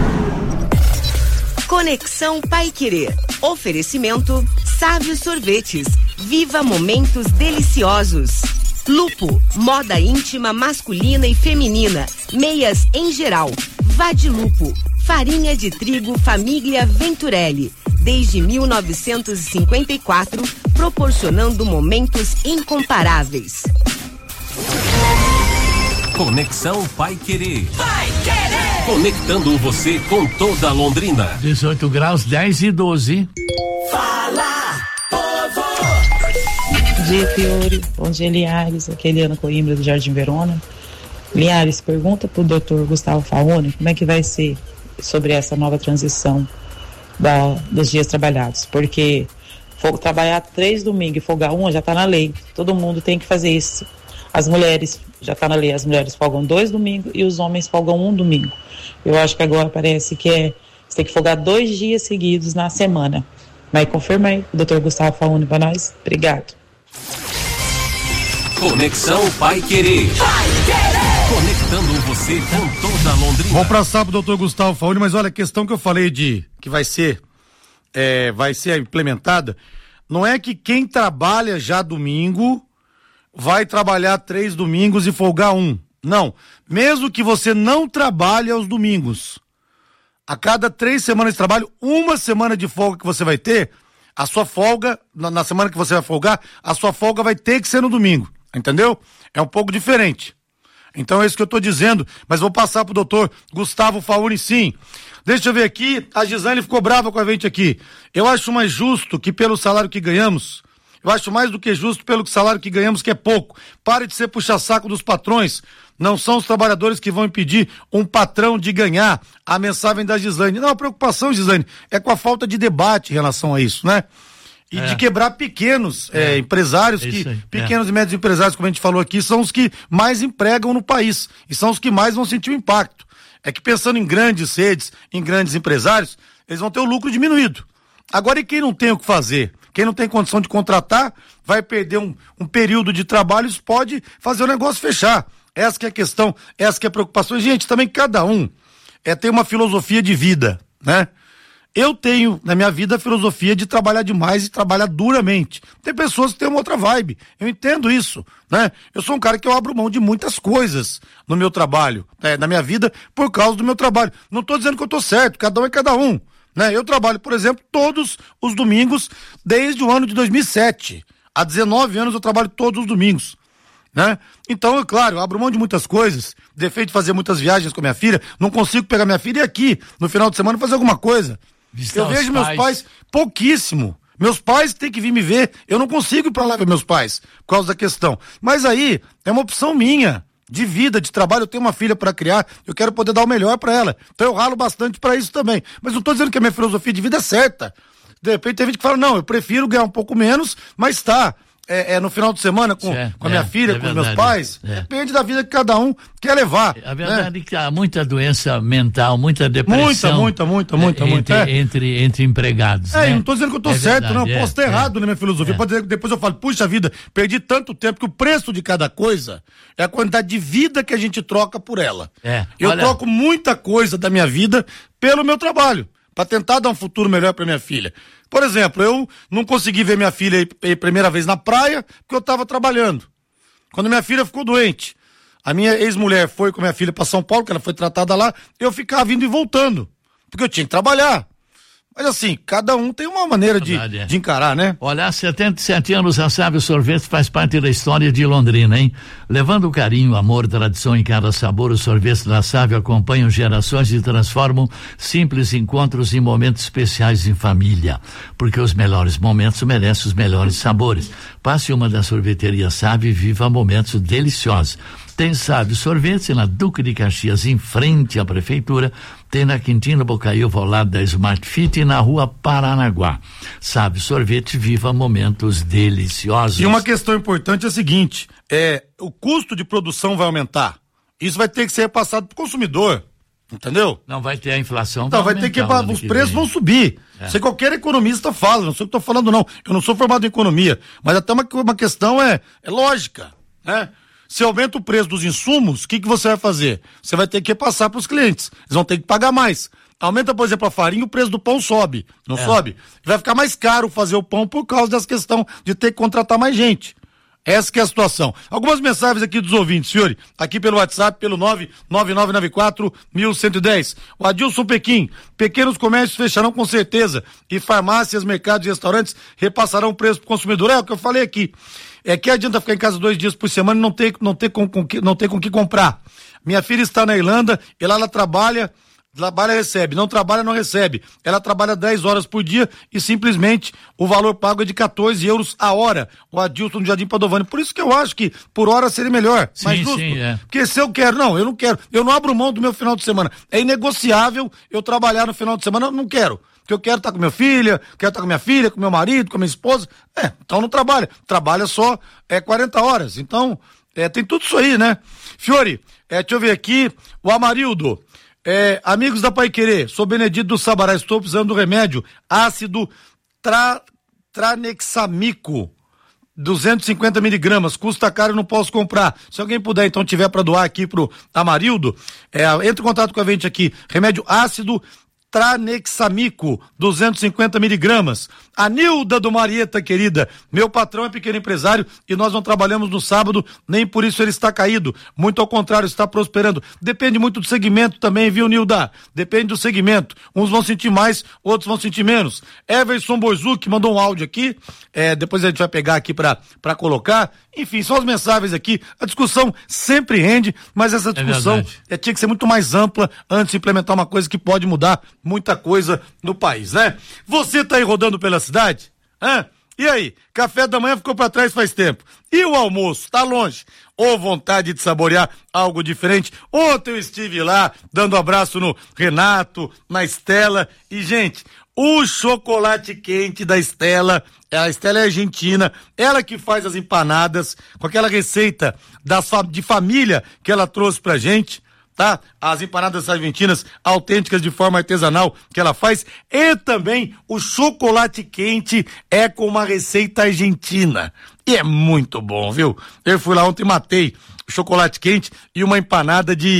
Conexão Paiquerê. Oferecimento Sávio Sorvetes. Viva momentos deliciosos. Lupo, moda íntima masculina e feminina. Meias em geral. Vadilupo, farinha de trigo família Venturelli. Desde mil novecentos e cinquenta e quatro, proporcionando momentos incomparáveis. Conexão Paiquerê. Paiquerê. Conectando você com toda a Londrina. dezoito graus, dez e doze. Fala, povo! Bom dia, Fiore. Bom dia, Liares. Aqui é Eliana Coimbra, do Jardim Verona. Liares, pergunta pro doutor Gustavo Faone como é que vai ser sobre essa nova transição da, dos dias trabalhados. Porque for, trabalhar três domingos e folgar um já tá na lei. Todo mundo tem que fazer isso. As mulheres, já tá na lei, as mulheres folgam dois domingos e os homens folgam um domingo. Eu acho que agora parece que é, você tem que folgar dois dias seguidos na semana. Mas confirma aí, o doutor Gustavo Faune para nós. Obrigado. Conexão Paiquerê. Conectando você com toda a Londrina. Vamos passar pro doutor Gustavo Faune, mas olha, a questão que eu falei de que vai ser, é, vai ser implementada, não é que quem trabalha já domingo vai trabalhar três domingos e folgar um. Não. Mesmo que você não trabalhe aos domingos, a cada três semanas de trabalho, uma semana de folga que você vai ter, a sua folga, na, na semana que você vai folgar, a sua folga vai ter que ser no domingo. Entendeu? É um pouco diferente. Então é isso que eu tô dizendo, mas vou passar pro doutor Gustavo Faune, sim. Deixa eu ver aqui, a Gisane ficou brava com a gente aqui. Eu acho mais justo que pelo salário que ganhamos, eu acho mais do que justo pelo salário que ganhamos, que é pouco. Pare de ser puxa-saco dos patrões. Não são os trabalhadores que vão impedir um patrão de ganhar. A mensagem da Gisane. Não, a preocupação, Gisane, é com a falta de debate em relação a isso, né? E é. de quebrar pequenos é. É, empresários, é que pequenos é. e médios empresários, como a gente falou aqui, são os que mais empregam no país e são os que mais vão sentir o impacto. É que pensando em grandes redes, em grandes empresários, eles vão ter o lucro diminuído. Agora, e quem não tem o que fazer? Quem não tem condição de contratar, vai perder um, um período de trabalho, isso pode fazer o negócio fechar. Essa que é a questão, essa que é a preocupação. Gente, também cada um é, tem uma filosofia de vida, né? Eu tenho na minha vida a filosofia de trabalhar demais e trabalhar duramente. Tem pessoas que têm uma outra vibe, eu entendo isso, né? Eu sou um cara que eu abro mão de muitas coisas no meu trabalho, né? Na minha vida, por causa do meu trabalho. Não estou dizendo que eu estou certo, cada um é cada um, né? Eu trabalho, por exemplo, todos os domingos desde o ano de dois mil e sete. Há dezenove anos eu trabalho todos os domingos, né? Então, é claro, eu abro mão de muitas coisas, defeito de fazer muitas viagens com a minha filha, não consigo pegar minha filha e ir aqui, no final de semana, fazer alguma coisa. Visitar eu vejo meus pais. pais pouquíssimo. Meus pais têm que vir me ver. Eu não consigo ir pra lá ver meus pais, por causa da questão. Mas aí, é uma opção minha, de vida, de trabalho. Eu tenho uma filha para criar, eu quero poder dar o melhor para ela. Então eu ralo bastante para isso também. Mas não tô dizendo que a minha filosofia de vida é certa. De repente tem gente que fala, não, eu prefiro ganhar um pouco menos, mas tá. É, é no final de semana com, é, com a minha é, filha, é com os meus pais, é. Depende da vida que cada um quer levar. A verdade né? é que há muita doença mental, muita depressão. Muita, muita, muita, muita, entre, muita. É. Entre, entre empregados. É, né? eu não tô dizendo que eu tô é certo, verdade, não, eu é, posso estar errado é, na minha filosofia, é. pode dizer, depois eu falo, puxa vida, perdi tanto tempo que o preço de cada coisa é a quantidade de vida que a gente troca por ela. É. Eu Olha... troco muita coisa da minha vida pelo meu trabalho, para tentar dar um futuro melhor para minha filha. Por exemplo, eu não consegui ver minha filha ir primeira vez na praia porque eu estava trabalhando. Quando minha filha ficou doente, a minha ex-mulher foi com minha filha para São Paulo, que ela foi tratada lá, eu ficava vindo e voltando, porque eu tinha que trabalhar. Mas assim, cada um tem uma maneira de, Verdade, é. de encarar, né? Olha, há setenta e sete anos a Sábio Sorvete faz parte da história de Londrina, hein? Levando carinho, amor, tradição em cada sabor, os sorvetes da Sábio acompanham gerações e transformam simples encontros em momentos especiais em família. Porque os melhores momentos merecem os melhores sabores. Passe uma das sorveterias Sábio e viva momentos deliciosos. Tem Sábio Sorvete na Duque de Caxias, em frente à prefeitura. Tem na Quintino Bocaiúva, ao lado da Smart Fit, e na rua Paranaguá. Sábio Sorvete, viva momentos deliciosos. E uma questão importante é a seguinte, é, o custo de produção vai aumentar. Isso vai ter que ser repassado para o consumidor, entendeu? Não vai ter a inflação. Não, vai, vai ter que, os que preços vem. vão subir. É. Isso qualquer economista fala, não sei o que estou falando não. Eu não sou formado em economia, mas até uma, uma questão é, é lógica, né? Se aumenta o preço dos insumos, o que, que você vai fazer? Você vai ter que repassar para os clientes. Eles vão ter que pagar mais. Aumenta, por exemplo, a farinha, o preço do pão sobe. Não é. sobe? Vai ficar mais caro fazer o pão por causa dessa questão de ter que contratar mais gente. Essa que é a situação. Algumas mensagens aqui dos ouvintes, senhor, aqui pelo WhatsApp, pelo nove nove nove nove quatro um um um zero. O Adilson Pequim, pequenos comércios fecharão com certeza e farmácias, mercados e restaurantes repassarão o preço para o consumidor. É o que eu falei aqui. É que adianta ficar em casa dois dias por semana e não ter, não ter com, com, não ter com que comprar. Minha filha está na Irlanda e lá ela trabalha, trabalha recebe, não trabalha não recebe. Ela trabalha dez horas por dia e simplesmente o valor pago é de quatorze euros a hora. O Adilson do Jardim Padovani. Por isso que eu acho que por hora seria melhor, sim, mais justo. Sim, é. Porque se eu quero, não, eu não quero. Eu não abro mão do meu final de semana. É inegociável eu trabalhar no final de semana, eu não quero. Porque eu quero estar com minha filha, quero estar com minha filha, com meu marido, com minha esposa. É, então não trabalha. Trabalha só é, quarenta horas. Então, é, tem tudo isso aí, né? Fiore, é, deixa eu ver aqui. O Amarildo. É, amigos da Pai Querer, sou Benedito do Sabará, estou precisando do remédio ácido tra, tranexamico, duzentos e cinquenta miligramas, custa caro, não posso comprar. Se alguém puder, então, tiver para doar aqui pro Amarildo, é, entre em contato com a gente aqui, remédio ácido tranexamico, duzentos e cinquenta miligramas. A Nilda do Marieta, querida, meu patrão é pequeno empresário e nós não trabalhamos no sábado, nem por isso ele está caído, muito ao contrário, está prosperando. Depende muito do segmento também, viu, Nilda? Depende do segmento, uns vão sentir mais, outros vão sentir menos. Everson Borzuk mandou um áudio aqui, é, depois a gente vai pegar aqui para para colocar. Enfim, são as mensagens aqui, a discussão sempre rende, mas essa discussão é é, tinha que ser muito mais ampla antes de implementar uma coisa que pode mudar muita coisa no país, né? Você tá aí rodando pela cidade? Hã? E aí? Café da manhã ficou pra trás faz tempo. E o almoço? Tá longe. Ou vontade de saborear algo diferente? Ontem eu estive lá, dando abraço no Renato, na Estela. E, gente, o chocolate quente da Estela, a Estela é argentina, ela que faz as empanadas, com aquela receita da, de família que ela trouxe pra gente. Tá? As empanadas argentinas autênticas de forma artesanal que ela faz e também o chocolate quente é com uma receita argentina e é muito bom, viu? Eu fui lá ontem e matei o chocolate quente e uma empanada de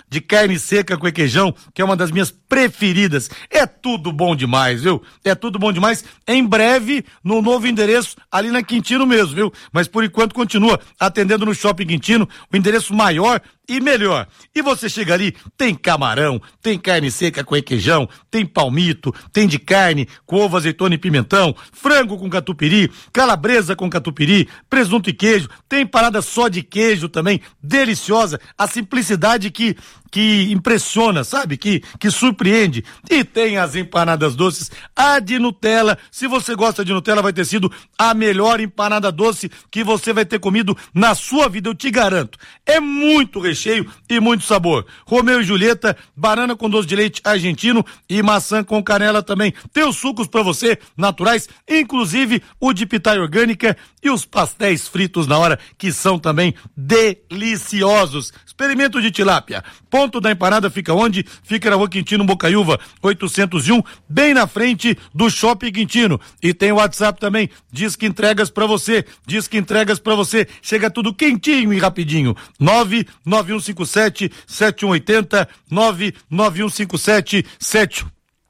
de carne seca com requeijão, que é uma das minhas preferidas. É tudo bom demais, viu? É tudo bom demais. Em breve, no novo endereço, ali na Quintino mesmo, viu? Mas por enquanto continua atendendo no Shopping Quintino, o endereço maior e melhor. E você chega ali, tem camarão, tem carne seca com requeijão, tem palmito, tem de carne com ovo, azeitona e pimentão, frango com catupiry, calabresa com catupiry, presunto e queijo, tem parada só de queijo também, deliciosa, a simplicidade que que impressiona, sabe? Que, que surpreende. E tem as empanadas doces, a de Nutella. Se você gosta de Nutella, vai ter sido a melhor empanada doce que você vai ter comido na sua vida, eu te garanto. É muito recheio e muito sabor. Romeu e Julieta, banana com doce de leite argentino e maçã com canela também. Tem os sucos pra você, naturais, inclusive o de pitaia orgânica e os pastéis fritos na hora, que são também deliciosos. Experimento de tilápia. Ponto da empanada fica onde? Fica na Rua Quintino, Bocaiúva, oitocentos e um, bem na frente do Shopping Quintino. E tem o WhatsApp também, diz que entregas pra você, diz que entregas pra você. Chega tudo quentinho e rapidinho. nove nove um cinco sete sete um oito zero, nove nove um cinco sete sete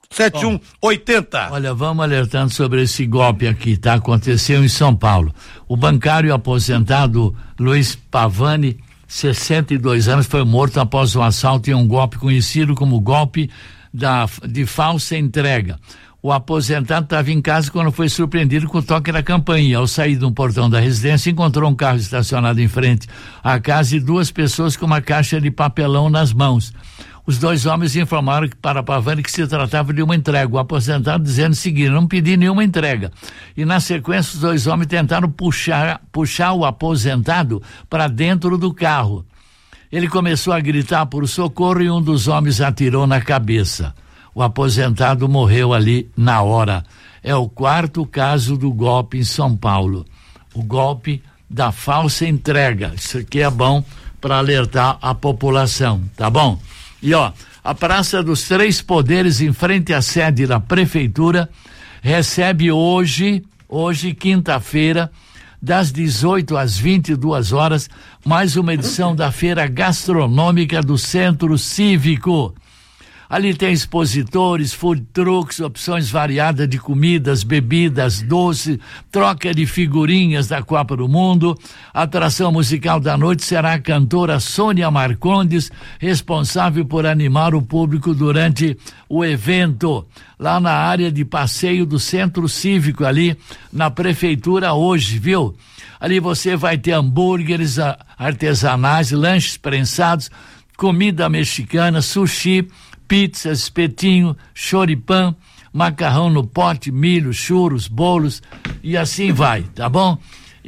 um oito zero. Olha, vamos alertando sobre esse golpe aqui, tá? Aconteceu em São Paulo. O bancário aposentado Luiz Pavani, sessenta e dois anos, foi morto após um assalto e um golpe conhecido como golpe da, de falsa entrega. O aposentado estava em casa quando foi surpreendido com o toque da campainha. Ao sair de um portão da residência, encontrou um carro estacionado em frente à casa e duas pessoas com uma caixa de papelão nas mãos. Os dois homens informaram que, para Pavani que se tratava de uma entrega. O aposentado dizendo o seguinte: não pedi nenhuma entrega. E na sequência os dois homens tentaram puxar, puxar o aposentado para dentro do carro. Ele começou a gritar por socorro e um dos homens atirou na cabeça. O aposentado morreu ali na hora. É o quarto caso do golpe em São Paulo. O golpe da falsa entrega. Isso aqui é bom para alertar a população, tá bom? E ó, a Praça dos Três Poderes, em frente à sede da Prefeitura, recebe hoje, hoje, quinta-feira, das dezoito às vinte e duas horas, mais uma edição da Feira Gastronômica do Centro Cívico. Ali tem expositores, food trucks, opções variadas de comidas, bebidas, doces, troca de figurinhas da Copa do Mundo. A atração musical da noite será a cantora Sônia Marcondes, responsável por animar o público durante o evento, lá na área de passeio do Centro Cívico, ali na Prefeitura hoje, viu? Ali você vai ter hambúrgueres artesanais, lanches prensados, comida mexicana, sushi, pizza, espetinho, choripã, macarrão no pote, milho, churros, bolos e assim vai, tá bom?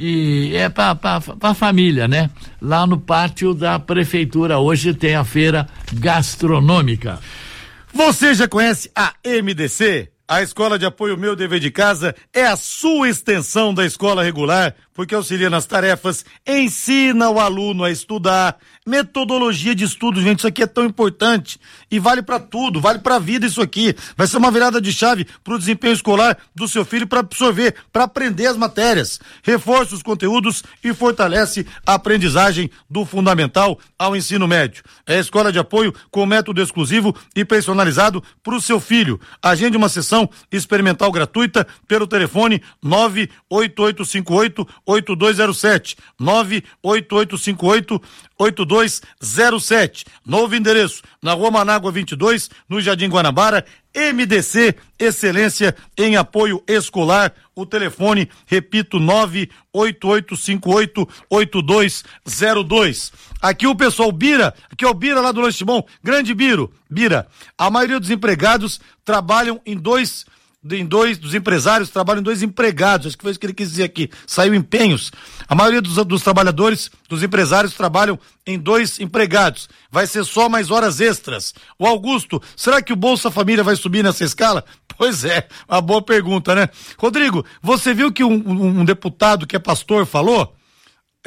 E é para a família, né? Lá no pátio da Prefeitura hoje tem a feira gastronômica. Você já conhece a M D C? A Escola de Apoio Meu Dever de Casa é a sua extensão da escola regular, porque auxilia nas tarefas, ensina o aluno a estudar, metodologia de estudo, gente, isso aqui é tão importante e vale pra tudo, vale pra vida isso aqui, vai ser uma virada de chave pro desempenho escolar do seu filho para absorver, para aprender as matérias, reforça os conteúdos e fortalece a aprendizagem do fundamental ao ensino médio. É a escola de apoio com método exclusivo e personalizado pro seu filho. Agende uma sessão experimental gratuita pelo telefone nove oito oito cinco oito oito dois zero sete, nove oito oito cinco oito oito dois zero sete. Novo endereço, na Rua Manágua vinte e dois, no Jardim Guanabara. M D C, excelência em apoio escolar. O telefone, repito, nove oito oito cinco oito oito dois zero dois. Aqui o pessoal Bira, aqui é o Bira lá do Lanche Bom, grande Biro, Bira. A maioria dos empregados trabalham em dois em dois dos empresários trabalham em dois empregados, acho que foi isso que ele quis dizer aqui, saiu empenhos. A maioria dos, dos trabalhadores, dos empresários trabalham em dois empregados, vai ser só mais horas extras. O Augusto, será que o Bolsa Família vai subir nessa escala? Pois é, uma boa pergunta, né? Rodrigo, você viu que um, um, um deputado que é pastor falou?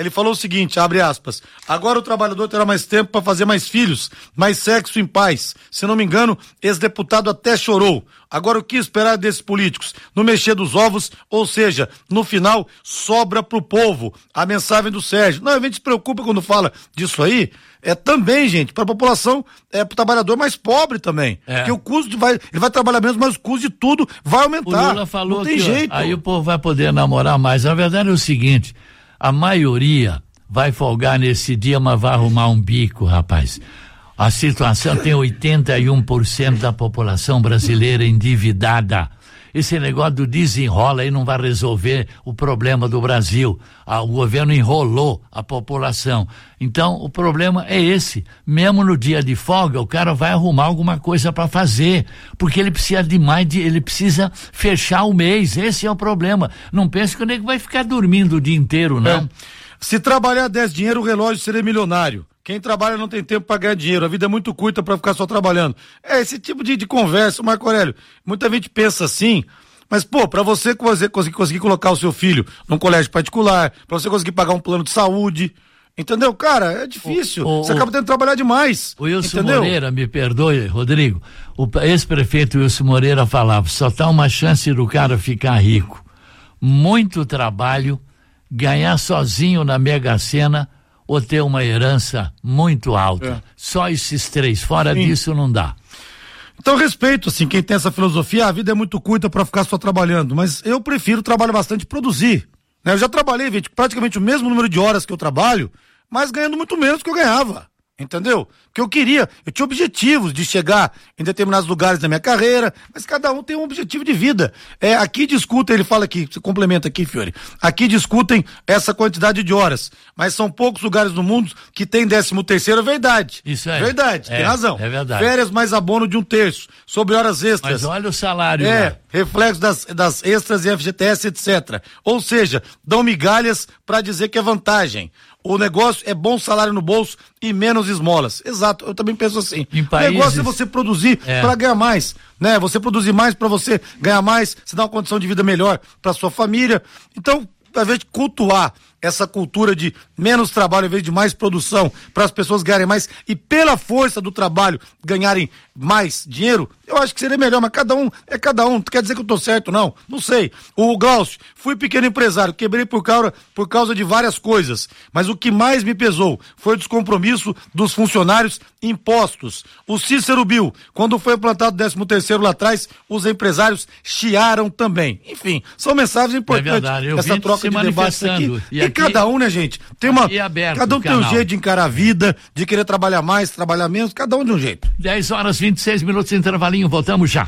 Ele falou o seguinte, abre aspas, agora o trabalhador terá mais tempo para fazer mais filhos, mais sexo em paz. Se não me engano, ex-deputado até chorou. Agora o que esperar desses políticos? No mexer dos ovos, ou seja, no final, sobra pro povo. A mensagem do Sérgio. Não, a gente se preocupa quando fala disso aí, é também, gente, para a população, é pro trabalhador mais pobre também. É. Porque o custo de vai, ele vai trabalhar menos, mas o custo de tudo vai aumentar. O Lula falou não tem que jeito. Ó, aí o povo vai poder namorar mais. Na verdade é o seguinte, a maioria vai folgar nesse dia, mas vai arrumar um bico, rapaz. A situação tem oitenta e um por cento da população brasileira endividada. Esse negócio do desenrola aí não vai resolver o problema do Brasil. Ah, o governo enrolou a população. Então, o problema é esse. Mesmo no dia de folga, o cara vai arrumar alguma coisa para fazer, porque ele precisa de mais, de, ele precisa fechar o mês. Esse é o problema. Não pense que o nego vai ficar dormindo o dia inteiro, não. É. Se trabalhar dez dinheiro, o relógio seria milionário. Quem trabalha não tem tempo para ganhar dinheiro, a vida é muito curta para ficar só trabalhando. É esse tipo de, de conversa, Marco Aurélio. Muita gente pensa assim, mas pô, para você conseguir, conseguir, conseguir colocar o seu filho num colégio particular, para você conseguir pagar um plano de saúde, entendeu? Cara, é difícil, o, o, você acaba tendo que trabalhar demais. O Wilson entendeu? Moreira, me perdoe, Rodrigo, o ex-prefeito Wilson Moreira falava, só tá uma chance do cara ficar rico. Muito trabalho, ganhar sozinho na Mega Sena, ou ter uma herança muito alta. É. Só esses três, fora Sim. disso não dá. Então respeito, assim, quem tem essa filosofia, a vida é muito curta para ficar só trabalhando, mas eu prefiro trabalhar bastante e produzir. Né? Eu já trabalhei, gente, praticamente o mesmo número de horas que eu trabalho, mas ganhando muito menos do que eu ganhava. Entendeu? Porque eu queria, eu tinha objetivos de chegar em determinados lugares da minha carreira, mas cada um tem um objetivo de vida. É, aqui discutem, ele fala aqui, você complementa aqui, Fiore, aqui discutem essa quantidade de horas, mas são poucos lugares no mundo que tem décimo terceiro, é verdade. Isso é. Verdade, é, tem razão. É verdade. Férias mais abono de um terço, sobre horas extras. Mas olha o salário. É, né? reflexo das, das extras e F G T S, etcétera. Ou seja, dão migalhas para dizer que é vantagem. O negócio é bom salário no bolso e menos esmolas. Exato, eu também penso assim. Em o países... negócio é você produzir é. para ganhar mais, né? Você produzir mais para você ganhar mais, você dá uma condição de vida melhor para sua família. Então, ao invés de cultuar essa cultura de menos trabalho, ao invés de mais produção, para as pessoas ganharem mais e pela força do trabalho ganharem mais dinheiro, eu acho que seria melhor, mas cada um é cada um, não quer dizer que eu tô certo, não, não sei. O Glaucio, fui pequeno empresário, quebrei por causa, por causa de várias coisas, mas o que mais me pesou foi o descompromisso dos funcionários impostos. O Cícero Bill, quando foi implantado o décimo terceiro lá atrás, os empresários chiaram também. Enfim, são mensagens importantes, é verdade, eu essa vi troca de debates aqui. E, e aqui, cada um, né, gente? Tem uma, aberto, cada um tem um jeito de encarar a vida, de querer trabalhar mais, trabalhar menos, cada um de um jeito. dez horas e vinte e seis minutos de intervalinho, voltamos já.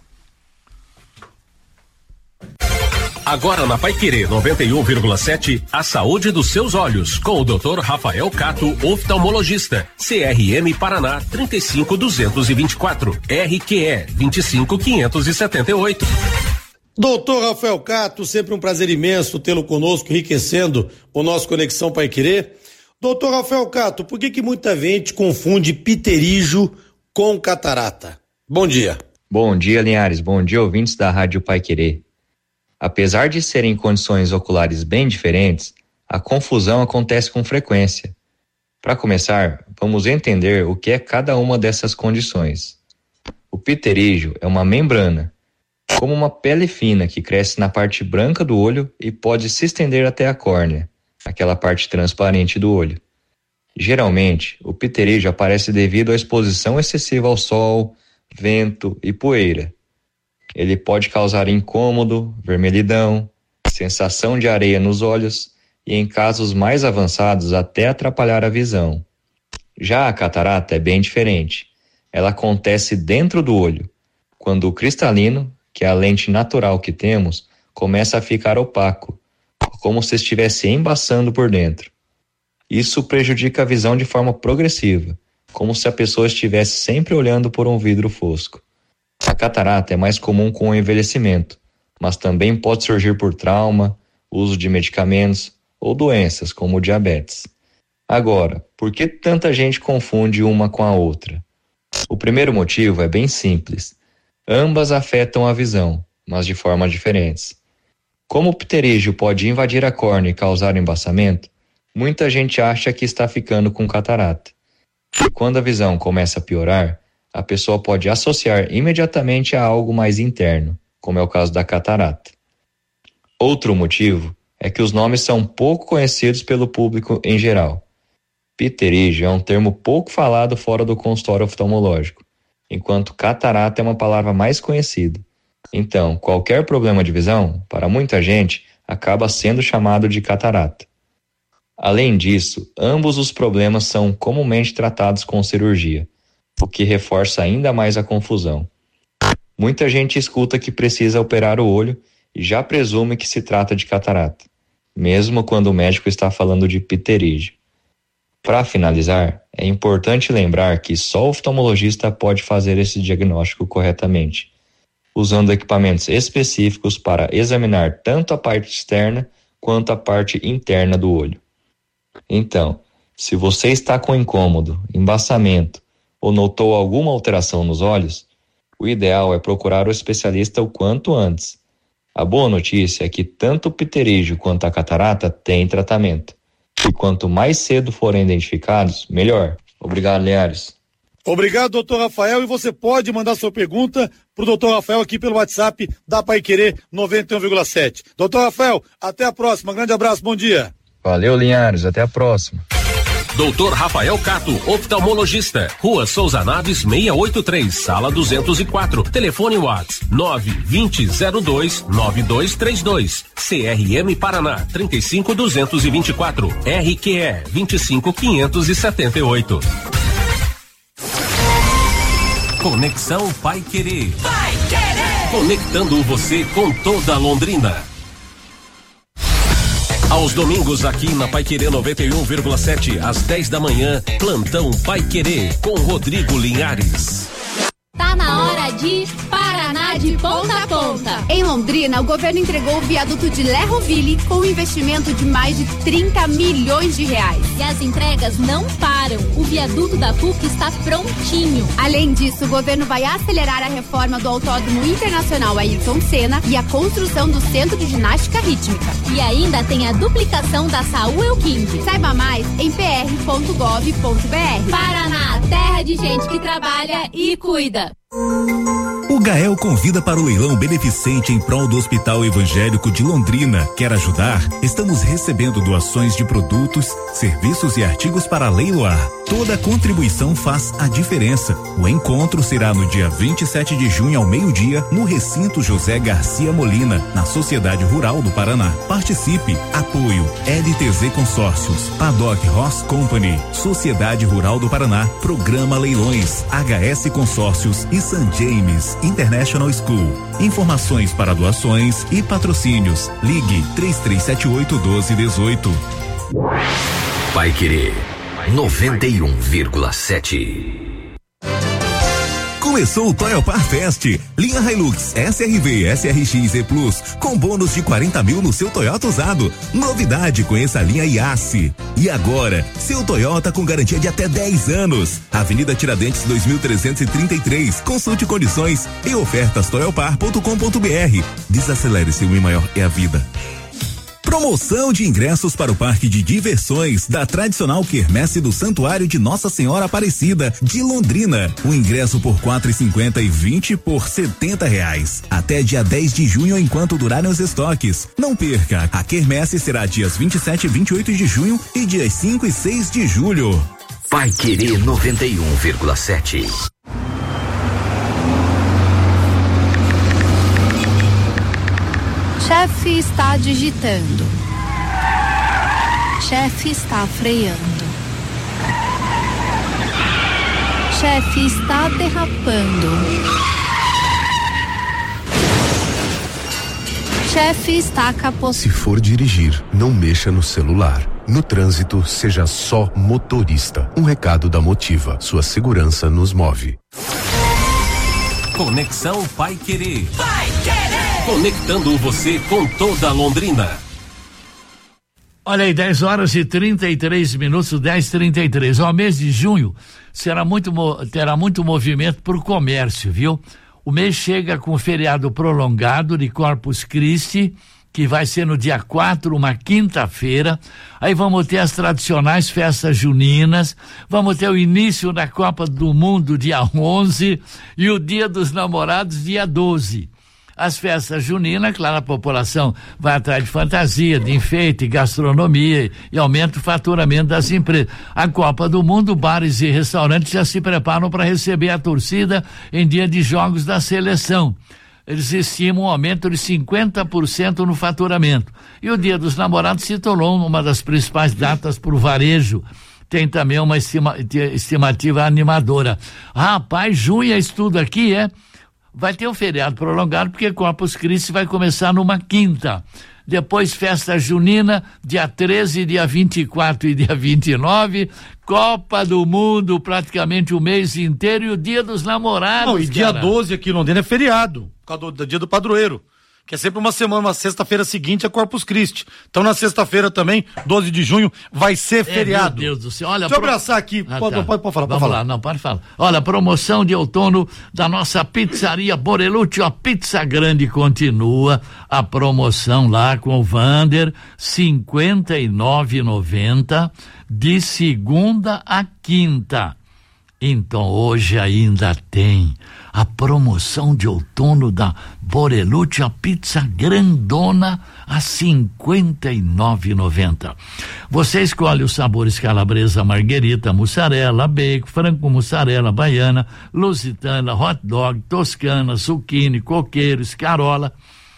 Agora na Paiquerê noventa e um vírgula sete, a saúde dos seus olhos, com o doutor Rafael Cato, oftalmologista, C R M Paraná trinta e cinco duzentos e vinte e quatro, R Q E vinte e cinco quinhentos e setenta e oito. Doutor Rafael Cato, sempre um prazer imenso tê-lo conosco, enriquecendo o nosso Conexão Paiquerê. Doutor Rafael Cato, por que que muita gente confunde pterígio com catarata? Bom dia. Bom dia, Linhares. Bom dia, ouvintes da Rádio Paiquerê. Apesar de serem condições oculares bem diferentes, a confusão acontece com frequência. Para começar, vamos entender o que é cada uma dessas condições. O pterígio é uma membrana, como uma pele fina que cresce na parte branca do olho e pode se estender até a córnea, aquela parte transparente do olho. Geralmente, o pterígio aparece devido à exposição excessiva ao sol, vento e poeira. Ele pode causar incômodo, vermelhidão, sensação de areia nos olhos e, em casos mais avançados, até atrapalhar a visão. Já a catarata é bem diferente. Ela acontece dentro do olho, quando o cristalino, que é a lente natural que temos, começa a ficar opaco, como se estivesse embaçando por dentro. Isso prejudica a visão de forma progressiva, como se a pessoa estivesse sempre olhando por um vidro fosco. A catarata é mais comum com o envelhecimento, mas também pode surgir por trauma, uso de medicamentos ou doenças como diabetes. Agora, por que tanta gente confunde uma com a outra? O primeiro motivo é bem simples. Ambas afetam a visão, mas de formas diferentes. Como o pterígio pode invadir a córnea e causar embaçamento, Muita gente acha que está ficando com catarata. E quando a visão começa a piorar, a pessoa pode associar imediatamente a algo mais interno, como é o caso da catarata. Outro motivo é que os nomes são pouco conhecidos pelo público em geral. Pterígio é um termo pouco falado fora do consultório oftalmológico, enquanto catarata é uma palavra mais conhecida. Então, qualquer problema de visão, para muita gente, acaba sendo chamado de catarata. Além disso, ambos os problemas são comumente tratados com cirurgia, o que reforça ainda mais a confusão. Muita gente escuta que precisa operar o olho e já presume que se trata de catarata, mesmo quando o médico está falando de pterígio. Para finalizar, é importante lembrar que só o oftalmologista pode fazer esse diagnóstico corretamente, usando equipamentos específicos para examinar tanto a parte externa quanto a parte interna do olho. Então, se você está com incômodo, embaçamento ou notou alguma alteração nos olhos, o ideal é procurar o especialista o quanto antes. A boa notícia é que tanto o pterígio quanto a catarata têm tratamento. E quanto mais cedo forem identificados, melhor. Obrigado, Linhares. Obrigado, doutor Rafael, e você pode mandar sua pergunta pro doutor Rafael aqui pelo WhatsApp da Paiquerê noventa e um vírgula sete. doutor Rafael, até a próxima, grande abraço, bom dia. Valeu, Linhares, até a próxima. doutor Rafael Cato, oftalmologista, Rua Souza Naves seiscentos e oitenta e três, sala duzentos e quatro, telefone WhatsApp nove vinte zero dois nove dois três dois, C R M Paraná trinta e cinco duzentos e vinte e quatro, R Q E vinte e cinco quinhentos e setenta e oito. Conexão Paiquerê. Paiquerê. Conectando você com toda Londrina. Aos domingos aqui na Paiquerê noventa e um vírgula sete, às dez da manhã, plantão Paiquerê com Rodrigo Linhares. Tá na hora de Paraná de ponta a ponta. Em Londrina, o governo entregou o viaduto de Lerroville com um investimento de mais de trinta milhões de reais. E as entregas não param. O viaduto da P U C está prontinho. Além disso, o governo vai acelerar a reforma do Autódromo Internacional Ayrton Senna e a construção do Centro de Ginástica Rítmica. E ainda tem a duplicação da Saúl Euquinde. Saiba mais em p r ponto gov ponto b r. Paraná, terra de gente que trabalha e cuida. O Gael convida para o leilão beneficente em prol do Hospital Evangélico de Londrina. Quer ajudar? Estamos recebendo doações de produtos, serviços e artigos para leiloar. Toda contribuição faz a diferença. O encontro será no dia vinte e sete de junho ao meio-dia no recinto José Garcia Molina, na Sociedade Rural do Paraná. Participe. Apoio L T Z Consórcios, Paddock Horse Company, Sociedade Rural do Paraná, Programa Leilões, H S Consórcios e Saint James International School. Informações para doações e patrocínios. Ligue três três sete oito um dois um oito. Paiquerê noventa e um vírgula sete. Começou o Toyopar Fest. Linha Hilux S R V, S R X e Plus com bônus de quarenta mil no seu Toyota usado. Novidade, conheça a linha Yasse. E agora, seu Toyota com garantia de até dez anos. Avenida Tiradentes dois mil trezentos e trinta e três. Consulte condições e ofertas toyopar ponto com ponto b r. Desacelere, seu I maior é a vida. Promoção de ingressos para o Parque de Diversões da tradicional quermesse do Santuário de Nossa Senhora Aparecida de Londrina. O ingresso por quatro e cinquenta e vinte por setenta reais. Até dia dez de junho enquanto durarem os estoques. Não perca, a quermesse será dias vinte e sete e vinte e oito de junho e dias cinco e seis de julho. Paiquerê noventa e um vírgula sete. Chefe está digitando. Chefe está freando. Chefe está derrapando. Chefe está capotando. Se for dirigir, não mexa no celular. No trânsito, seja só motorista. Um recado da Motiva. Sua segurança nos move. Conexão Paiquerê. Paiquerê. Conectando você com toda Londrina. Olha aí, dez horas e trinta e três minutos, dez e trinta e três. O mês de junho será muito, terá muito movimento para o comércio, viu? O mês chega com feriado prolongado de Corpus Christi, que vai ser no dia quatro, uma quinta-feira. Aí vamos ter as tradicionais festas juninas, vamos ter o início da Copa do Mundo dia onze e o Dia dos Namorados dia doze. As festas juninas, claro, a população vai atrás de fantasia, de enfeite, gastronomia e aumenta o faturamento das empresas. A Copa do Mundo, bares e restaurantes já se preparam para receber a torcida em dia de jogos da seleção. Eles estimam um aumento de cinquenta por cento no faturamento. E o Dia dos Namorados se tornou uma das principais datas para o varejo. Tem também uma estima, estimativa animadora. Rapaz, junho é estudo aqui, é? Vai ter um feriado prolongado, porque Corpus Christi vai começar numa quinta. Depois festa junina, dia treze, dia vinte e quatro e dia vinte e nove. Copa do Mundo praticamente o mês inteiro e o Dia dos Namorados. Não, e dia cara. doze aqui em Londrina é feriado, por causa do, do dia do padroeiro, que é sempre uma semana, uma sexta-feira seguinte a Corpus Christi. Então na sexta-feira também, doze de junho, vai ser feriado. É, meu Deus do céu. Olha, deixa eu pro... abraçar aqui, ah, pode, tá. pode, pode falar, Vamos pode falar. lá, não, pode falar. Olha, promoção de outono da nossa pizzaria Borelucci, a pizza grande continua, a promoção lá com o Vander, cinquenta e nove reais e noventa centavos, de segunda a quinta. Então hoje ainda tem a promoção de outono da Borelucci, a pizza grandona a cinquenta e nove reais e noventa centavos. Você escolhe os sabores calabresa, marguerita, mussarela, bacon, frango mussarela, baiana, lusitana, hot dog, toscana, zucchini, coqueiro, escarola.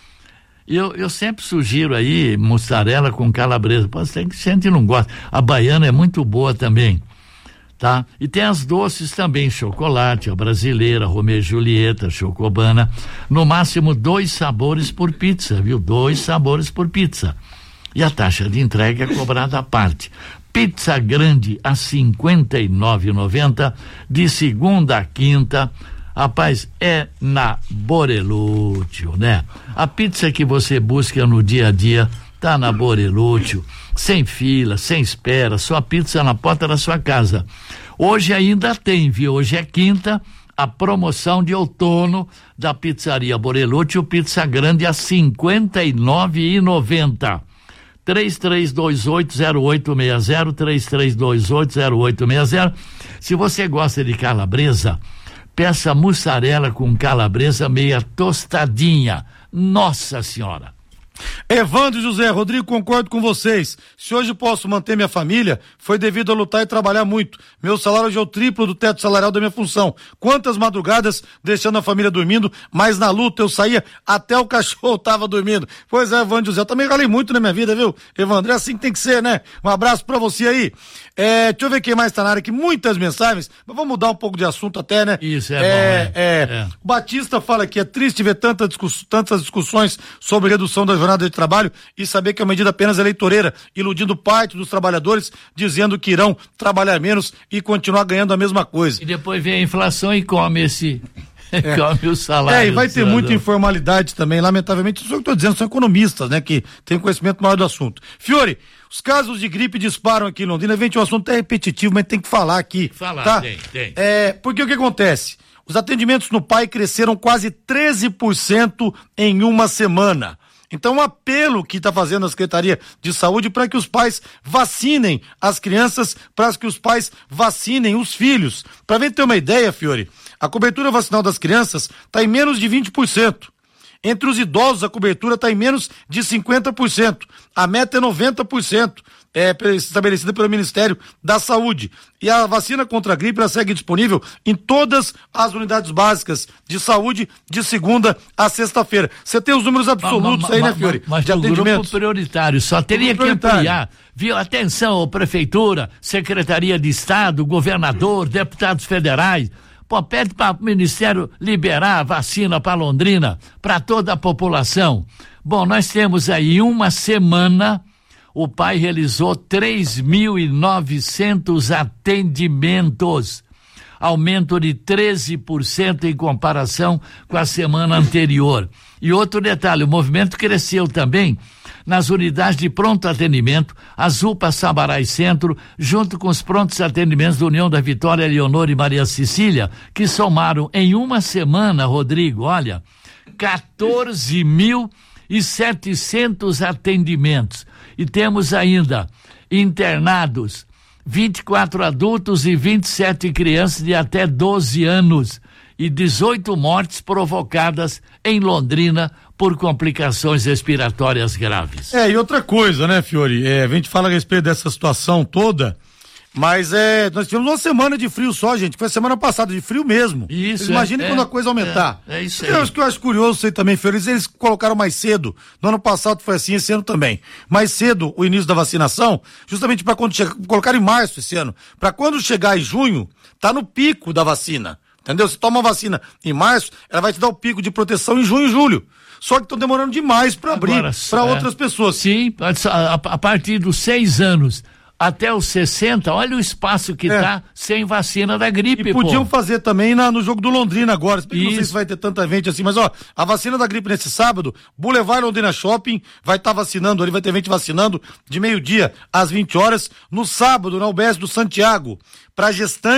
Eu, eu sempre sugiro aí mussarela com calabresa. Pode ser que a gente não gosta. A baiana é muito boa também. Tá? E tem as doces também, chocolate, a brasileira, Romeu e Julieta, chocobana, no máximo dois sabores por pizza, viu? Dois sabores por pizza. E a taxa de entrega é cobrada à parte. Pizza grande a cinquenta e nove reais e noventa centavos, de segunda a quinta. Rapaz, é na Borelucci, né? A pizza que você busca no dia a dia tá na Borelucci, sem fila, sem espera, sua pizza na porta da sua casa. Hoje ainda tem, viu? Hoje é quinta, a promoção de outono da pizzaria Borelucci, o pizza grande a cinquenta e nove reais e noventa centavos. três três dois oito zero oito seis zero, três três dois oito zero oito seis zero. Se você gosta de calabresa, peça mussarela com calabresa meia tostadinha. Nossa Senhora! Evandro e José, Rodrigo, concordo com vocês. Se hoje posso manter minha família, foi devido a lutar e trabalhar muito. Meu salário hoje é o triplo do teto salarial da minha função. Quantas madrugadas deixando a família dormindo, mas na luta eu saía até o cachorro tava dormindo. Pois é, Evandro e José, eu também ralei muito na minha vida, viu? Evandro, é assim que tem que ser, né? Um abraço pra você aí. É, deixa eu ver quem mais tá na área aqui, muitas mensagens, mas vamos mudar um pouco de assunto até, né? Isso, é, é bom, é, é. é. O Batista fala que é triste ver tanta discuss, tantas discussões sobre redução da jornada de trabalho e saber que é uma medida apenas eleitoreira, iludindo parte dos trabalhadores, dizendo que irão trabalhar menos e continuar ganhando a mesma coisa. E depois vem a inflação e come esse... É. Come o salário. É, e vai ter muita informalidade também, lamentavelmente, isso é o que eu tô dizendo, são economistas, né, que têm conhecimento maior do assunto. Fiore, os casos de gripe disparam aqui em Londrina, gente, o assunto é repetitivo, mas tem que falar aqui. Falar, tá? tem, tem. É, porque o que acontece? Os atendimentos no P A I cresceram quase treze por cento em uma semana. Então, um apelo que está fazendo a Secretaria de Saúde para que os pais vacinem as crianças, para que os pais vacinem os filhos. Para ver ter uma ideia, Fiore, a cobertura vacinal das crianças está em menos de vinte por cento. Entre os idosos, a cobertura está em menos de cinquenta por cento. A meta é noventa por cento. É estabelecida pelo Ministério da Saúde. E a vacina contra a gripe ela segue disponível em todas as unidades básicas de saúde de segunda a sexta-feira. Você tem os números absolutos mas, aí, mas, né, Fiore? Mas de o grupo atendimentos. prioritário só teria que ampliar. Viu? Atenção, Prefeitura, Secretaria de Estado, governador, deputados federais. Pô, pede para o Ministério liberar a vacina para Londrina, para toda a população. Bom, nós temos aí uma semana, o P A I realizou três mil e novecentos atendimentos, aumento de treze por cento em comparação com a semana anterior. E outro detalhe, o movimento cresceu também nas unidades de pronto atendimento, as U P A Sabarai Centro, junto com os prontos atendimentos da União da Vitória, Leonor e Maria Cecília, que somaram em uma semana, Rodrigo, olha, quatorze mil e setecentos atendimentos. E temos ainda internados vinte e quatro adultos e vinte e sete crianças de até doze anos e dezoito mortes provocadas em Londrina por complicações respiratórias graves. É, e outra coisa, né, Fiori? É, a gente fala a respeito dessa situação toda, mas é, nós tivemos uma semana de frio só, gente, foi a semana passada, de frio mesmo. Isso, imagine é, quando é, a coisa aumentar. É, é isso aí. Eu, o que eu acho curioso, sei também, Fiori, eles colocaram mais cedo, no ano passado foi assim, esse ano também, mais cedo o início da vacinação, justamente para quando chegar, colocaram em março esse ano, para quando chegar em junho, tá no pico da vacina, entendeu? Se toma a vacina em março, ela vai te dar o pico de proteção em junho e julho. Só que estão demorando demais para abrir para é, outras pessoas. Sim, a, a partir dos seis anos até os sessenta, olha o espaço que está é. sem vacina da gripe. E podiam pô. fazer também na, no jogo do Londrina agora. Não sei se vai ter tanta gente assim, mas ó, a vacina da gripe nesse sábado, Boulevard Londrina Shopping vai estar tá vacinando ali, vai ter gente vacinando de meio-dia às vinte horas. No sábado, na U B S do Santiago, para gestantes